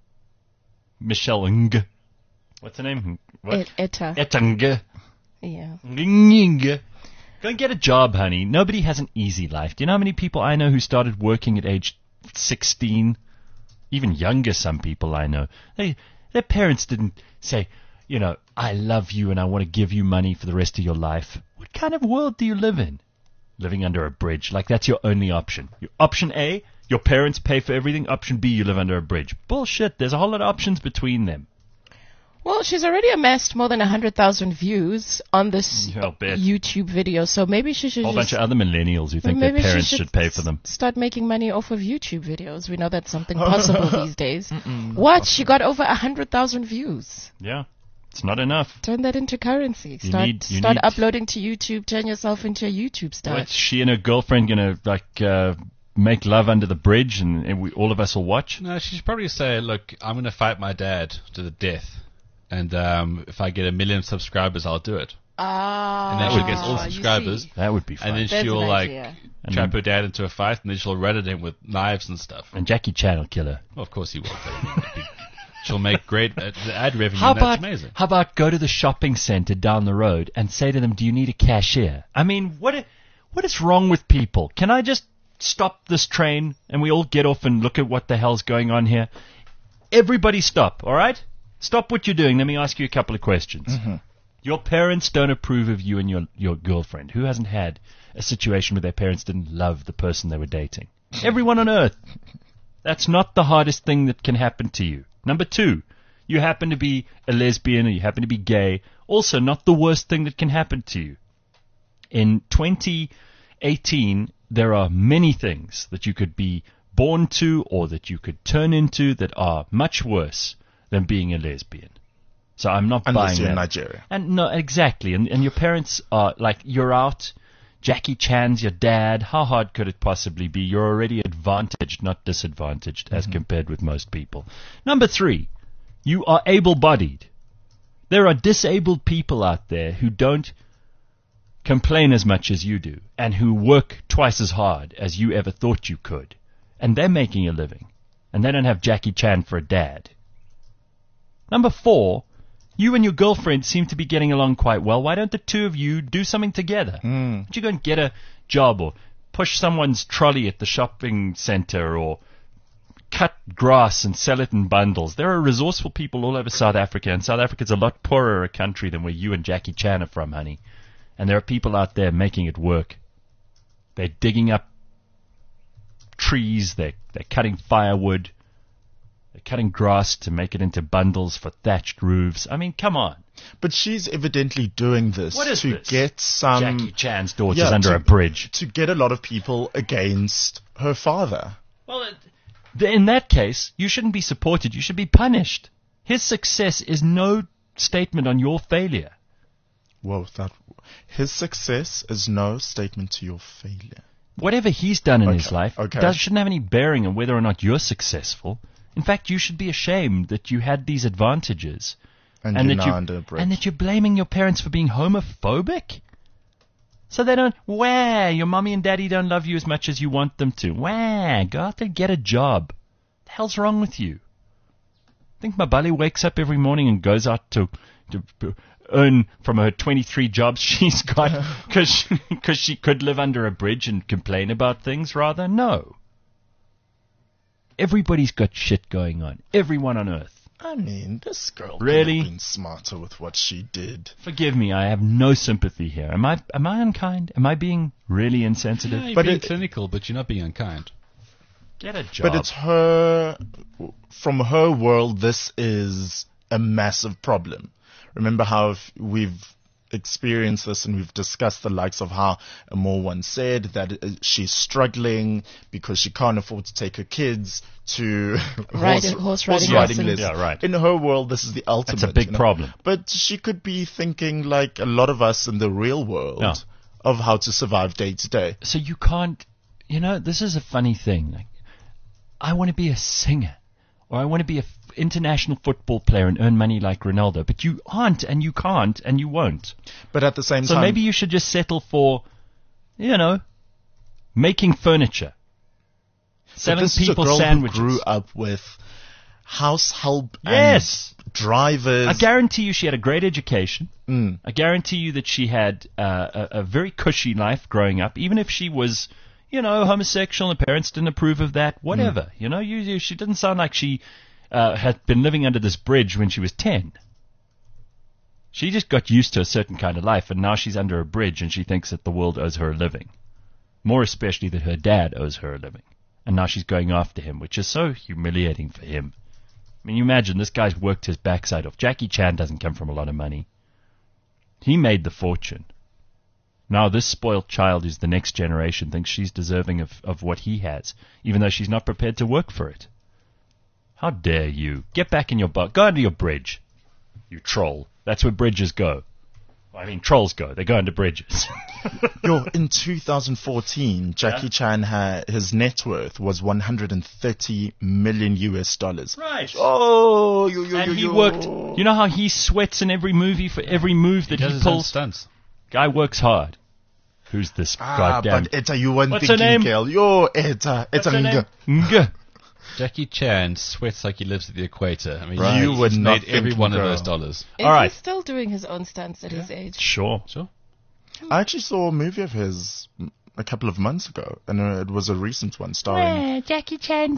Speaker 2: Michelle Ng. What's her name? What?
Speaker 5: Etta.
Speaker 2: Etang.
Speaker 5: Yeah.
Speaker 2: Ng. Go and get a job, honey. Nobody has an easy life. Do you know how many people I know who started working at age 16? Even younger, some people I know. Their parents didn't say, "I love you and I want to give you money for the rest of your life." What kind of world do you live in? Living under a bridge. Like that's your only option. Option A, your parents pay for everything. Option B, you live under a bridge. Bullshit. There's a whole lot of options between them.
Speaker 5: Well, she's already amassed more than 100,000 views on this YouTube video, so maybe she should
Speaker 2: a whole bunch of other millennials who think their parents should pay for them.
Speaker 5: Start making money off of YouTube videos. We know that's something possible these days. What? She got over 100,000 views.
Speaker 2: Yeah. It's not enough.
Speaker 5: Turn that into currency. Start uploading to YouTube. Turn yourself into a YouTube star.
Speaker 2: What's she and her girlfriend going to, make love under the bridge and all of us will watch?
Speaker 9: No, she should probably say, "Look, I'm going to fight my dad to the death. And if I get 1 million subscribers, I'll do it." And then she gets all the subscribers.
Speaker 2: That would be fun.
Speaker 9: And then
Speaker 5: That's
Speaker 9: she'll trap her dad into a fight, and then she'll run at him with knives and stuff.
Speaker 2: And Jackie Chan will kill her.
Speaker 9: Well, of course he will. She'll make great ad revenue. That's amazing.
Speaker 2: How about go to the shopping center down the road and say to them, "Do you need a cashier?" I mean, what is wrong with people? Can I just stop this train and we all get off and look at what the hell's going on here? Everybody stop, all right? Stop what you're doing. Let me ask you a couple of questions. Mm-hmm. Your parents don't approve of you and your girlfriend. Who hasn't had a situation where their parents didn't love the person they were dating? Everyone on earth. That's not the hardest thing that can happen to you. Number 2, you happen to be a lesbian or you happen to be gay. Also, not the worst thing that can happen to you. In 2018, there are many things that you could be born to or that you could turn into that are much worse than being a lesbian. So I'm not buying that.
Speaker 3: Unless you're in Nigeria.
Speaker 2: And no, exactly. And your parents are like, you're out Jackie Chan's your dad. How hard could it possibly be? You're already advantaged, not disadvantaged, as compared with most people. Number 3, you are able-bodied. There are disabled people out there who don't complain as much as you do and who work twice as hard as you ever thought you could. And they're making a living. And they don't have Jackie Chan for a dad. Number 4, you and your girlfriend seem to be getting along quite well. Why don't the two of you do something together? Why don't you go and get a job or push someone's trolley at the shopping center or cut grass and sell it in bundles? There are resourceful people all over South Africa, and South Africa's a lot poorer a country than where you and Jackie Chan are from, honey. And there are people out there making it work. They're digging up trees, they're cutting firewood, they're cutting grass to make it into bundles for thatched roofs. I mean, come on.
Speaker 3: But she's evidently doing this to get some
Speaker 2: Jackie Chan's daughters under a bridge.
Speaker 3: To get a lot of people against her father.
Speaker 2: Well, in that case, you shouldn't be supported. You should be punished. His success is no statement on your failure.
Speaker 3: Well, his success is no statement to your failure.
Speaker 2: Whatever he's done in his life shouldn't have any bearing on whether or not you're successful. In fact, you should be ashamed that you had these advantages. And that you're blaming your parents for being homophobic? So they don't, your mommy and daddy don't love you as much as you want them to. Go out there and get a job. What the hell's wrong with you? I think Mabali wakes up every morning and goes out to earn from her 23 jobs she's got because she could live under a bridge and complain about things rather. No. Everybody's got shit going on. Everyone on earth.
Speaker 3: I mean, this girl
Speaker 2: really
Speaker 3: could have been smarter with what she did.
Speaker 2: Forgive me, I have no sympathy here. Am I unkind? Am I being really insensitive?
Speaker 9: Yeah, you're being clinical, but you're not being unkind.
Speaker 2: Get a job.
Speaker 3: But it's from her world, this is a massive problem. Remember how we've experienced this and we've discussed the likes of how Amor once said that she's struggling because she can't afford to take her kids to horse riding lessons.
Speaker 2: Yeah, right.
Speaker 3: In her world, this is the ultimate.
Speaker 2: That's a big problem.
Speaker 3: But she could be thinking like a lot of us in the real world of how to survive day to day.
Speaker 2: So you can't, this is a funny thing. Like, I want to be a singer or I want to be an international football player and earn money like Ronaldo, but you aren't and you can't and you won't.
Speaker 3: But at the same time...
Speaker 2: So maybe you should just settle for, making furniture. Selling people sandwiches.
Speaker 3: Who grew up with house help and drivers.
Speaker 2: I guarantee you she had a great education. I guarantee you that she had a very cushy life growing up, even if she was... homosexual and the parents didn't approve of that, whatever. She didn't sound like she had been living under this bridge when she was 10. She just got used to a certain kind of life, and now she's under a bridge and she thinks that the world owes her a living. More especially that her dad owes her a living. And now she's going after him, which is so humiliating for him. I mean, you imagine this guy's worked his backside off. Jackie Chan doesn't come from a lot of money. He made the fortune. Now this spoiled child who's the next generation thinks she's deserving of what he has, even though she's not prepared to work for it. How dare you? Get back in your boat. Go under your bridge, you troll. That's where bridges go. I mean, trolls go. They go under bridges.
Speaker 3: In 2014, Jackie Chan his net worth was $130 million.
Speaker 2: Right.
Speaker 3: Oh,
Speaker 2: and he worked. You know how he sweats in every movie for every move that he pulls?
Speaker 9: Stunts.
Speaker 2: Guy works hard. Who's this goddamn...
Speaker 3: But Etta, you weren't
Speaker 2: What's
Speaker 3: thinking,
Speaker 2: her name?
Speaker 3: girl. Yo, Etta. It's a
Speaker 2: Nga.
Speaker 9: Jackie Chan sweats like he lives at the equator. I mean,
Speaker 3: you would not
Speaker 9: made every one of those dollars.
Speaker 5: Is he still doing his own stunts at his age?
Speaker 2: Sure.
Speaker 3: I actually saw a movie of his a couple of months ago, and it was a recent one starring...
Speaker 5: Jackie Chan.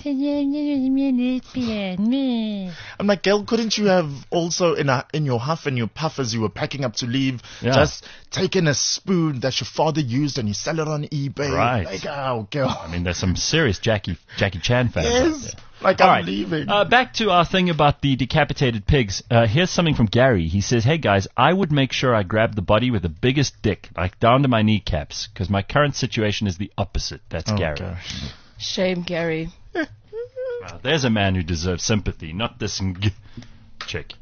Speaker 3: I'm like, girl, couldn't you have also in your huff and your puff as you were packing up to leave, just taken a spoon that your father used and you sell it on eBay?
Speaker 2: Right.
Speaker 3: Like, oh, girl.
Speaker 2: I mean, there's some serious Jackie Chan fans out there.
Speaker 3: Like, I'm leaving.
Speaker 2: Back to our thing about the decapitated pigs. Here's something from Gary. He says, hey guys, I would make sure I grab the body with the biggest dick, like down to my kneecaps, because my current situation is the opposite. That's Gary.
Speaker 3: Gosh.
Speaker 5: Shame, Gary.
Speaker 2: Well, there's a man who deserves sympathy, not this chick.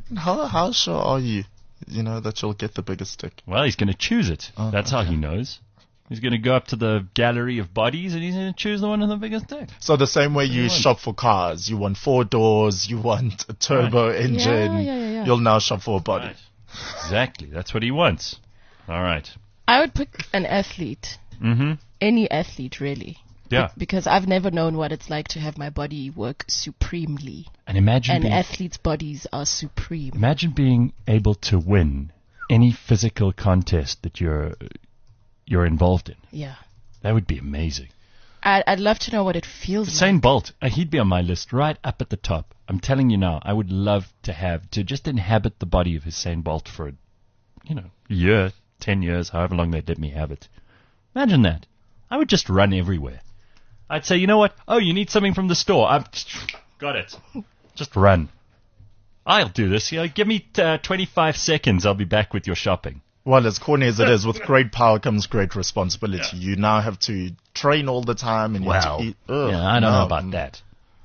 Speaker 3: How sure are you, that you'll get the biggest dick?
Speaker 2: Well, he's going to choose it. That's how he knows. He's going to go up to the gallery of bodies and he's going to choose the one with the biggest dick.
Speaker 3: So the same way you shop for cars, you want 4 doors, you want a turbo engine, you'll now shop for a body.
Speaker 2: Right. Exactly. That's what he wants. All right.
Speaker 5: I would pick an athlete.
Speaker 2: Mm-hmm.
Speaker 5: Any athlete, really.
Speaker 2: Yeah.
Speaker 5: Because I've never known what it's like to have my body work supremely.
Speaker 2: And imagine
Speaker 5: athletes' bodies are supreme.
Speaker 2: Imagine being able to win any physical contest that you're involved in.
Speaker 5: Yeah.
Speaker 2: That would be amazing.
Speaker 5: I'd love to know what it feels like.
Speaker 2: Usain Bolt, he'd be on my list right up at the top. I'm telling you now, I would love to just inhabit the body of Usain Bolt for, a year, 10 years, however long they'd let me have it. Imagine that. I would just run everywhere. I'd say, you know what? Oh, you need something from the store. I've got it. Just run. I'll do this. Give me 25 seconds. I'll be back with your shopping.
Speaker 3: Well, as corny as it is, with great power comes great responsibility. Yeah. You now have to train all the time and you have to eat.
Speaker 2: I don't know about that.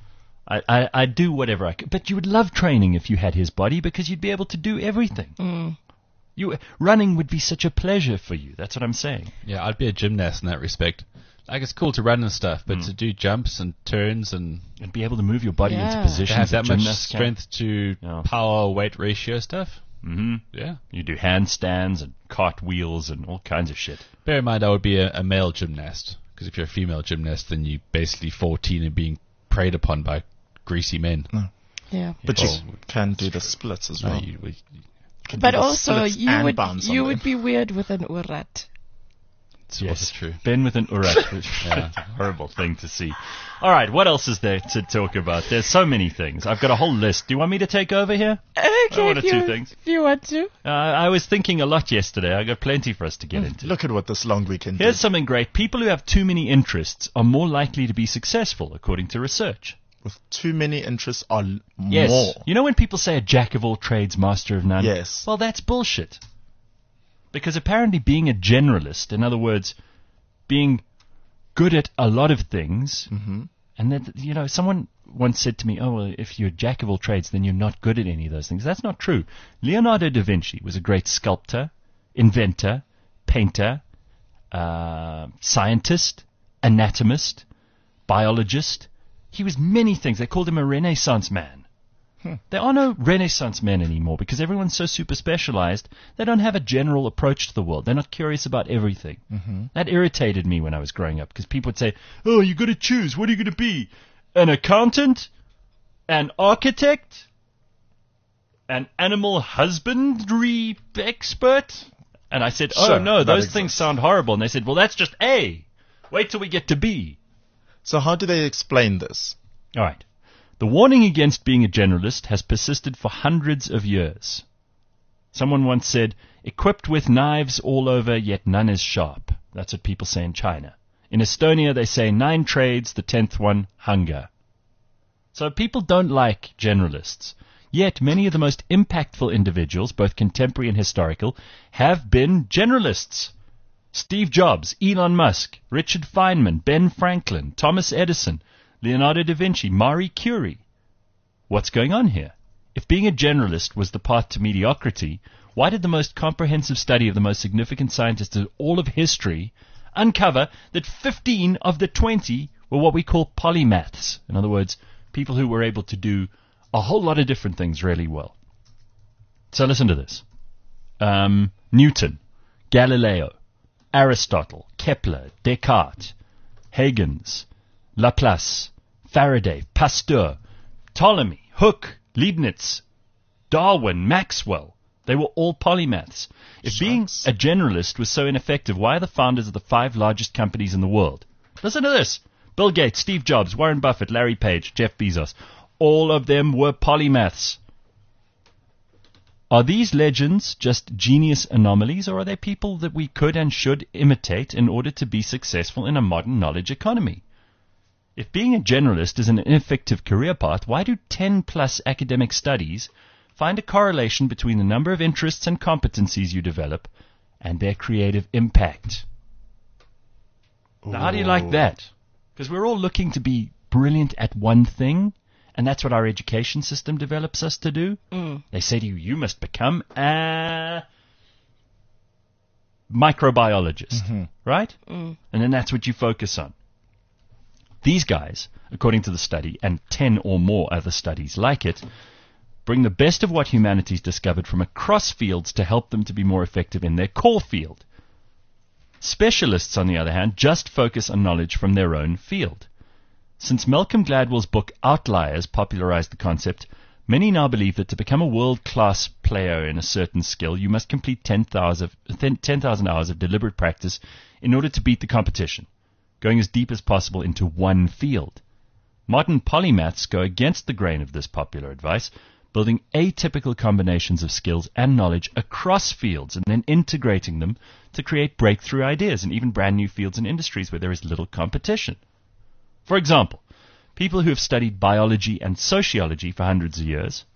Speaker 2: I'd do whatever I could. But you would love training if you had his body because you'd be able to do everything. Running would be such a pleasure for you. That's what I'm saying.
Speaker 9: Yeah, I'd be a gymnast in that respect. Like, it's cool to run and stuff, but to do jumps and turns and
Speaker 2: be able to move your body into positions.
Speaker 9: To have that much strength to power weight ratio stuff.
Speaker 2: Mm-hmm.
Speaker 9: Yeah.
Speaker 2: You do handstands and cartwheels and all kinds of shit.
Speaker 9: Bear in mind, I would be a male gymnast, because if you're a female gymnast, then you're basically 14 and being preyed upon by greasy men.
Speaker 3: No.
Speaker 5: Yeah.
Speaker 3: But you can do the splits as well.
Speaker 5: But also, you would be weird with an urat.
Speaker 2: Yes, true. Ben with an urat. Horrible thing to see. All right, what else is there to talk about? There's so many things. I've got a whole list. Do you want me to take over here?
Speaker 5: Okay,
Speaker 2: one or two things.
Speaker 5: If you want to.
Speaker 2: I was thinking a lot yesterday. I got plenty for us to get into.
Speaker 3: Look at what this long weekend
Speaker 2: Here's something great. People who have too many interests are more likely to be successful, according to research.
Speaker 3: With too many interests are
Speaker 2: yes.
Speaker 3: more.
Speaker 2: You know when people say a jack of all trades, master of none?
Speaker 3: Yes.
Speaker 2: Well, that's bullshit. Because apparently being a generalist, in other words, being good at a lot of things, and that, someone once said to me, oh, well, if you're a jack of all trades, then you're not good at any of those things. That's not true. Leonardo da Vinci was a great sculptor, inventor, painter, scientist, anatomist, biologist. He was many things. They called him a Renaissance man. There are no Renaissance men anymore because everyone's so super specialized. They don't have a general approach to the world. They're not curious about everything. That irritated me when I was growing up because people would say, oh, you got to choose. What are you going to be? An accountant? An architect? An animal husbandry expert? And I said, oh, no, those things sound horrible. And they said, well, that's just A. Wait till we get to B.
Speaker 3: So how do they explain this?
Speaker 2: All right. The warning against being a generalist has persisted for hundreds of years. Someone once said, equipped with knives all over, yet none is sharp. That's what people say in China. In Estonia, they say 9 trades, the 10th one, hunger. So people don't like generalists. Yet many of the most impactful individuals, both contemporary and historical, have been generalists. Steve Jobs, Elon Musk, Richard Feynman, Ben Franklin, Thomas Edison, Leonardo da Vinci, Marie Curie. What's going on here? If being a generalist was the path to mediocrity, why did the most comprehensive study of the most significant scientists in all of history uncover that 15 of the 20 were what we call polymaths? In other words, people who were able to do a whole lot of different things really well. So listen to this. Newton, Galileo, Aristotle, Kepler, Descartes, Huygens, Laplace, Faraday, Pasteur, Ptolemy, Hooke, Leibniz, Darwin, Maxwell. They were all polymaths. If being a generalist was so ineffective, why are the founders of the 5 largest companies in the world? Listen to this. Bill Gates, Steve Jobs, Warren Buffett, Larry Page, Jeff Bezos. All of them were polymaths. Are these legends just genius anomalies, or are they people that we could and should imitate in order to be successful in a modern knowledge economy? If being a generalist is an ineffective career path, why do 10-plus academic studies find a correlation between the number of interests and competencies you develop and their creative impact? Now, how do you like that? Because we're all looking to be brilliant at one thing, and that's what our education system develops us to do. They say to you, you must become a microbiologist, right? And then that's what you focus on. These guys, according to the study, and 10 or more other studies like it, bring the best of what humanity's discovered from across fields to help them to be more effective in their core field. Specialists, on the other hand, just focus on knowledge from their own field. Since Malcolm Gladwell's book Outliers popularized the concept, many now believe that to become a world-class player in a certain skill, you must complete 10,000 hours of deliberate practice in order to beat the competition, going as deep as possible into one field. Modern polymaths go against the grain of this popular advice, building atypical combinations of skills and knowledge across fields and then integrating them to create breakthrough ideas and even brand new fields and industries where there is little competition. For example, people who have studied biology and sociology for hundreds of years,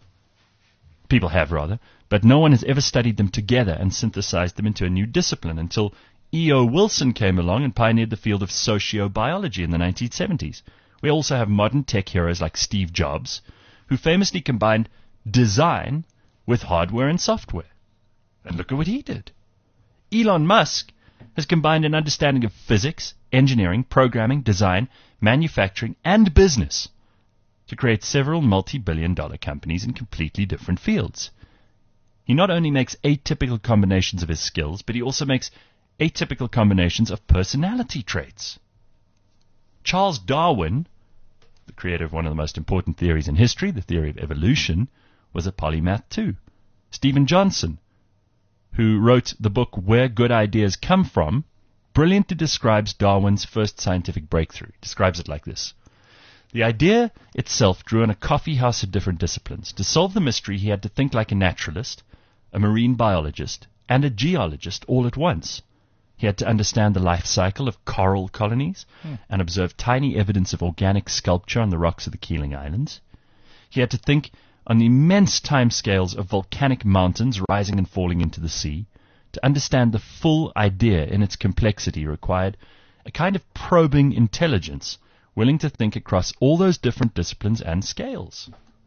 Speaker 2: but no one has ever studied them together and synthesized them into a new discipline until E.O. Wilson came along and pioneered the field of sociobiology in the 1970s. We also have modern tech heroes like Steve Jobs, who famously combined design with hardware and software. And look at what he did. Elon Musk has combined an understanding of physics, engineering, programming, design, manufacturing, and business to create several multi-billion-dollar companies in completely different fields. He not only makes atypical combinations of his skills, but he also makes atypical combinations of personality traits. Charles Darwin, the creator of one of the most important theories in history, the theory of evolution, was a polymath too. Stephen Johnson, who wrote the book Where Good Ideas Come From, brilliantly describes Darwin's first scientific breakthrough. He describes it like this. The idea itself drew on a coffee house of different disciplines. To solve the mystery, he had to think like a naturalist, a marine biologist, and a geologist all at once. He had to understand the life cycle of coral colonies and observe tiny evidence of organic sculpture on the rocks of the Keeling Islands. He had to think on the immense timescales of volcanic mountains rising and falling into the sea. To understand the full idea in its complexity required a kind of probing intelligence, willing to think across all those different disciplines and scales.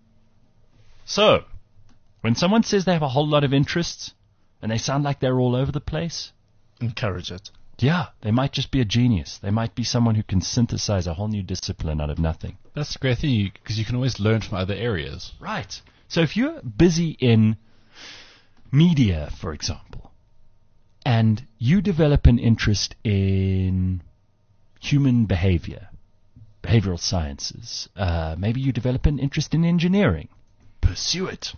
Speaker 2: So, when someone says they have a whole lot of interests, and they sound like they're all over the place,
Speaker 3: encourage it.
Speaker 2: Yeah, they might just be a genius. They might be someone who can synthesize a whole new discipline out of nothing.
Speaker 9: That's the great thing, because you can always learn from other areas.
Speaker 2: Right. So if you're busy in media, for example, and you develop an interest in human behavior, behavioral sciences, maybe you develop an interest in engineering, pursue it.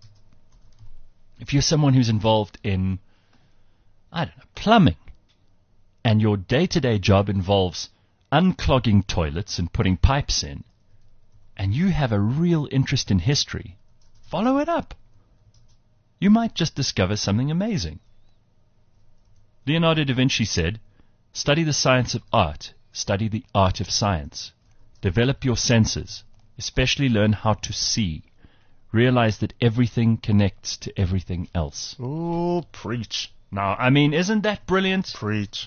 Speaker 2: If you're someone who's involved in, plumbing, and your day-to-day job involves unclogging toilets and putting pipes in, and you have a real interest in history, follow it up. You might just discover something amazing. Leonardo da Vinci said, "Study the science of art, study the art of science. Develop your senses, especially learn how to see. Realize that everything connects to everything else."
Speaker 3: Ooh, preach.
Speaker 2: Now, isn't that brilliant?
Speaker 3: Preach.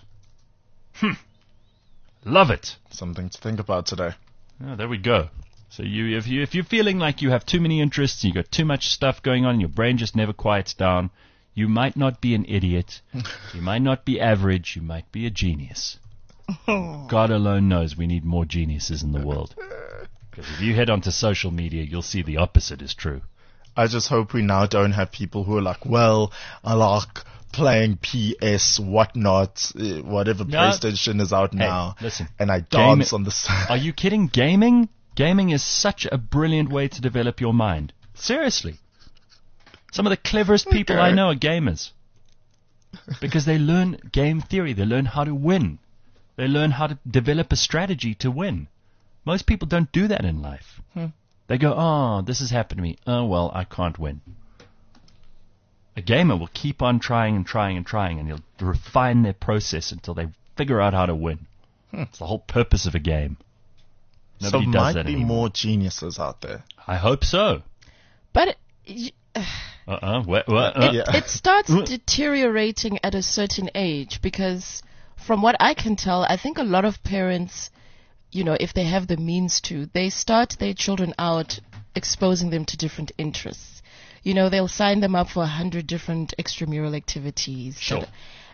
Speaker 2: Love it.
Speaker 3: Something to think about today.
Speaker 2: Oh, there we go. So if you're feeling like you have too many interests, you got too much stuff going on, and your brain just never quiets down, you might not be an idiot. You might not be average. You might be a genius. God alone knows we need more geniuses in the world. Because if you head onto social media, you'll see the opposite is true.
Speaker 3: I just hope we now don't have people who are like, well, I like playing PS, whatnot, whatever PlayStation is out now.
Speaker 2: Listen,
Speaker 3: and I dance on the side.
Speaker 2: Are you kidding? Gaming is such a brilliant way to develop your mind. Seriously. Some of the cleverest people I know are gamers. Because they learn game theory. They learn how to win. They learn how to develop a strategy to win. Most people don't do that in life. They go, oh, this has happened to me. Oh, well, I can't win. A gamer will keep on trying and trying and trying, and he'll refine their process until they figure out how to win. It's the whole purpose of a game. Nobody does that anymore. So might be
Speaker 3: more geniuses out there.
Speaker 2: I hope so.
Speaker 5: But
Speaker 2: what?
Speaker 5: It starts deteriorating at a certain age, because from what I can tell, I think a lot of parents, if they have the means to, they start their children out exposing them to different interests. They'll sign them up for 100 different extramural activities.
Speaker 2: Sure.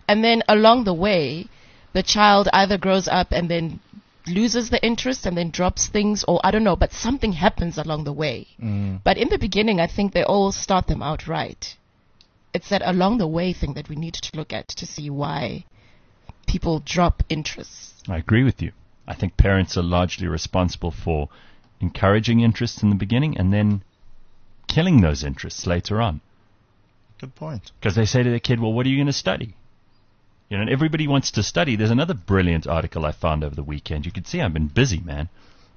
Speaker 5: And then along the way, the child either grows up and then loses the interest and then drops things, or I don't know, but something happens along the way. But in the beginning, I think they all start them out right. It's that along the way thing that we need to look at to see why people drop interests.
Speaker 2: I agree with you. I think parents are largely responsible for encouraging interests in the beginning and then killing those interests later on.
Speaker 3: Good point.
Speaker 2: Because they say to their kid, well, what are you going to study? You know, and everybody wants to study. There's another brilliant article I found over the weekend. You can see I've been busy, man.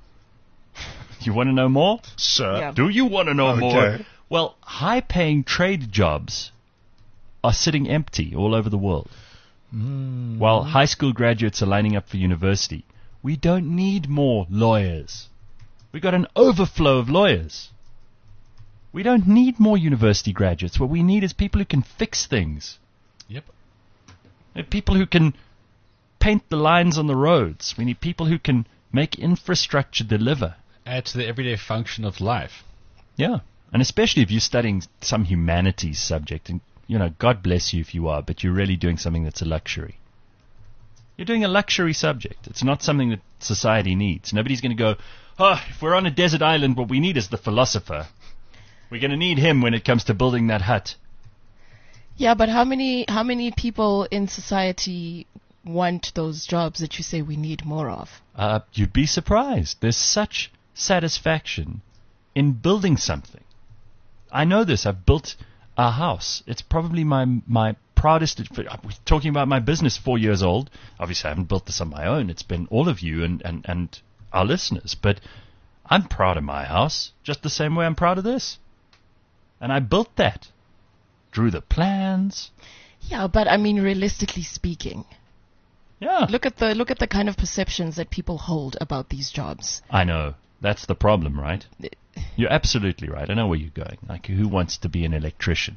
Speaker 2: You want to know more?
Speaker 3: Sure.
Speaker 5: Yeah.
Speaker 2: Do you want to know more? Well, high-paying trade jobs are sitting empty all over the world. While high school graduates are lining up for university, we don't need more lawyers. We've got an overflow of lawyers. We don't need more university graduates. What we need is people who can fix things.
Speaker 9: Yep.
Speaker 2: People who can paint the lines on the roads. We need people who can make infrastructure deliver.
Speaker 9: Add to the everyday function of life.
Speaker 2: Yeah. And especially if you're studying some humanities subject. And, you know, God bless you if you are, but you're really doing something that's a luxury. You're doing a luxury subject. It's not something that society needs. Nobody's going to go, oh, if we're on a desert island, what we need is the philosopher. We're going to need him when it comes to building that hut.
Speaker 5: Yeah, but how many people in society want those jobs that you say we need more of?
Speaker 2: You'd be surprised. There's such satisfaction in building something. I know this. I've built a house. It's probably my proudest. We're talking about my business, 4 years old. Obviously, I haven't built this on my own. It's been all of you and our listeners. But I'm proud of my house, just the same way I'm proud of this. And I built that. Drew the plans.
Speaker 5: Yeah, but I mean, realistically speaking.
Speaker 2: Yeah.
Speaker 5: Look at the kind of perceptions that people hold about these jobs.
Speaker 2: I know. That's the problem, right? You're absolutely right. I know where you're going. Like, who wants to be an electrician?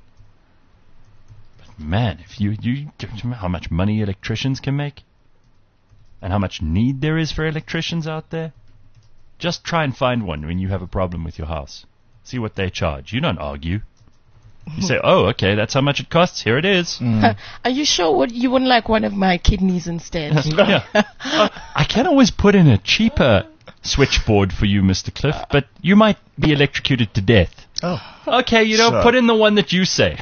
Speaker 2: But man, if you how much money electricians can make, and how much need there is for electricians out there. Just try and find one when you have a problem with your house. See what they charge. You don't argue. You say, oh, okay, that's how much it costs. Here it is.
Speaker 5: Are you sure you wouldn't like one of my kidneys instead?
Speaker 2: Yeah. I can always put in a cheaper switchboard for you, Mr. Cliff, but you might be electrocuted to death.
Speaker 3: Oh.
Speaker 2: Okay, you don't put in the one that you say.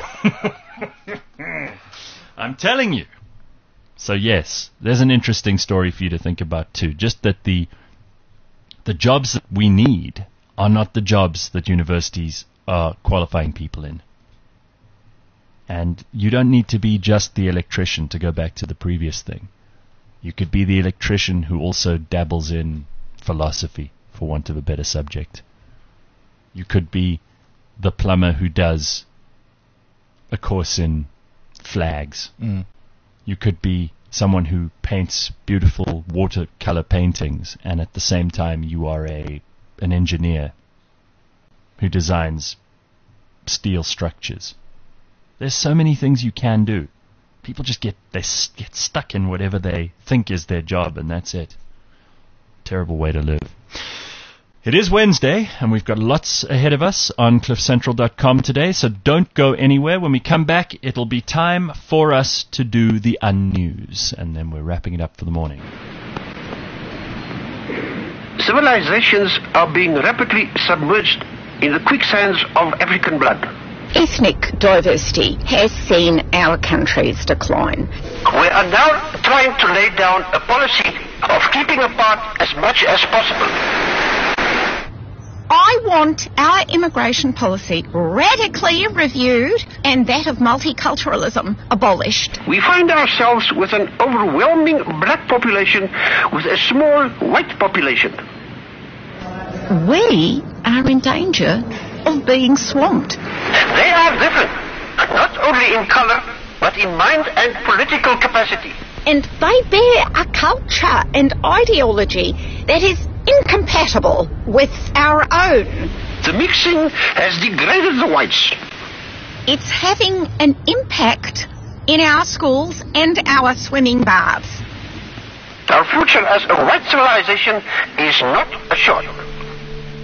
Speaker 2: I'm telling you. So yes, there's an interesting story for you to think about too. Just that the jobs that we need are not the jobs that universities are qualifying people in. And you don't need to be just the electrician, to go back to the previous thing. You could be the electrician who also dabbles in philosophy, for want of a better subject. You could be the plumber who does a course in flags. You could be someone who paints beautiful watercolor paintings, and at the same time you are an engineer who designs steel structures. There's so many things you can do. People just get stuck in whatever they think is their job, and that's it. Terrible way to live. It is Wednesday, and we've got lots ahead of us on cliffcentral.com today, so don't go anywhere. When we come back, it'll be time for us to do the unnews, and then we're wrapping it up for the morning.
Speaker 10: Civilizations are being rapidly submerged in the quicksands of African blood.
Speaker 11: Ethnic diversity has seen our countries decline.
Speaker 10: We are now trying to lay down a policy of keeping apart as much as possible.
Speaker 11: I want our immigration policy radically reviewed and that of multiculturalism abolished.
Speaker 10: We find ourselves with an overwhelming black population with a small white population.
Speaker 11: We are in danger of being swamped.
Speaker 10: They are different, not only in color, but in mind and political capacity.
Speaker 11: And they bear a culture and ideology that is incompatible with our own.
Speaker 10: The mixing has degraded the whites.
Speaker 11: It's having an impact in our schools and our swimming baths.
Speaker 10: Our future as a white civilization is not assured.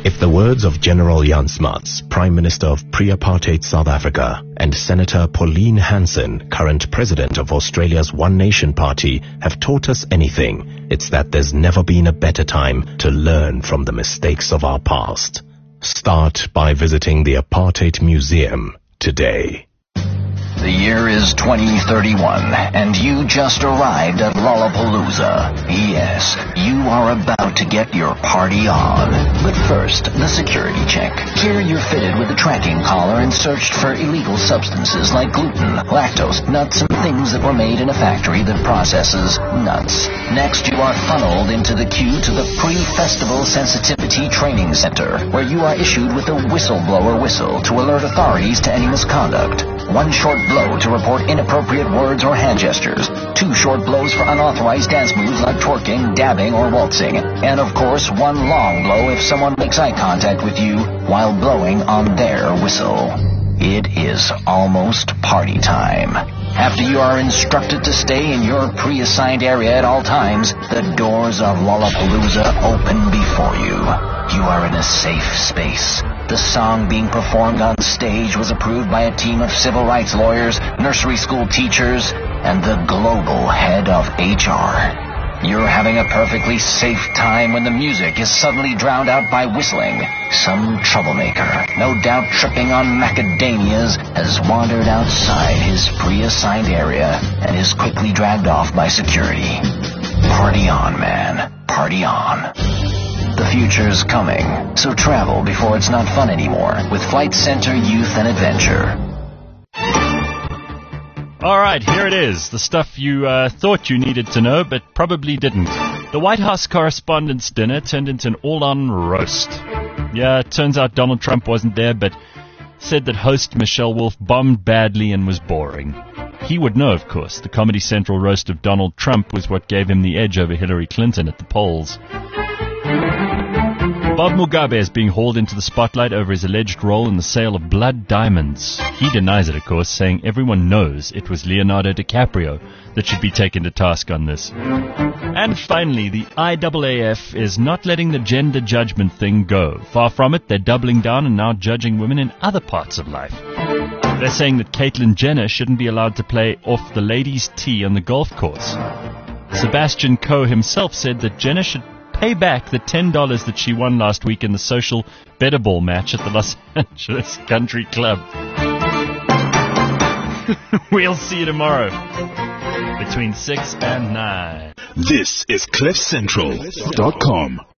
Speaker 12: If the words of General Jan Smuts, Prime Minister of pre-apartheid South Africa, and Senator Pauline Hanson, current President of Australia's One Nation Party, have taught us anything, it's that there's never been a better time to learn from the mistakes of our past. Start by visiting the Apartheid Museum today.
Speaker 13: The year is 2031, and you just arrived at Lollapalooza. Yes, you are about to get your party on. But first, the security check. Here you're fitted with a tracking collar and searched for illegal substances like gluten, lactose, nuts, and things that were made in a factory that processes nuts. Next, you are funneled into the queue to the Pre-Festival Sensitivity Training Center, where you are issued with a whistleblower whistle to alert authorities to any misconduct. One short blow to report inappropriate words or hand gestures. 2 short blows for unauthorized dance moves like twerking, dabbing, or waltzing. And of course, 1 long blow if someone makes eye contact with you while blowing on their whistle. It is almost party time. After you are instructed to stay in your pre-assigned area at all times, the doors of Lollapalooza open before you. You are in a safe space. The song being performed on stage was approved by a team of civil rights lawyers, nursery school teachers, and the global head of HR. You're having a perfectly safe time when the music is suddenly drowned out by whistling. Some troublemaker, no doubt tripping on macadamias, has wandered outside his pre-assigned area and is quickly dragged off by security. Party on, man. Party on. The future's coming, so travel before it's not fun anymore with Flight Center Youth and Adventure.
Speaker 2: Alright, here it is. The stuff you thought you needed to know, but probably didn't. The White House Correspondents' Dinner turned into an all-on roast. Yeah, it turns out Donald Trump wasn't there, but said that host Michelle Wolf bombed badly and was boring. He would know, of course. The Comedy Central roast of Donald Trump was what gave him the edge over Hillary Clinton at the polls. Bob Mugabe is being hauled into the spotlight over his alleged role in the sale of blood diamonds. He denies it, of course, saying everyone knows it was Leonardo DiCaprio that should be taken to task on this. And finally, the IAAF is not letting the gender judgment thing go. Far from it, they're doubling down and now judging women in other parts of life. They're saying that Caitlyn Jenner shouldn't be allowed to play off the ladies' tee on the golf course. Sebastian Coe himself said that Jenner should pay back the $10 that she won last week in the social better ball match at the Los Angeles Country Club. We'll see you tomorrow between 6 and 9.
Speaker 1: This is CliffCentral.com.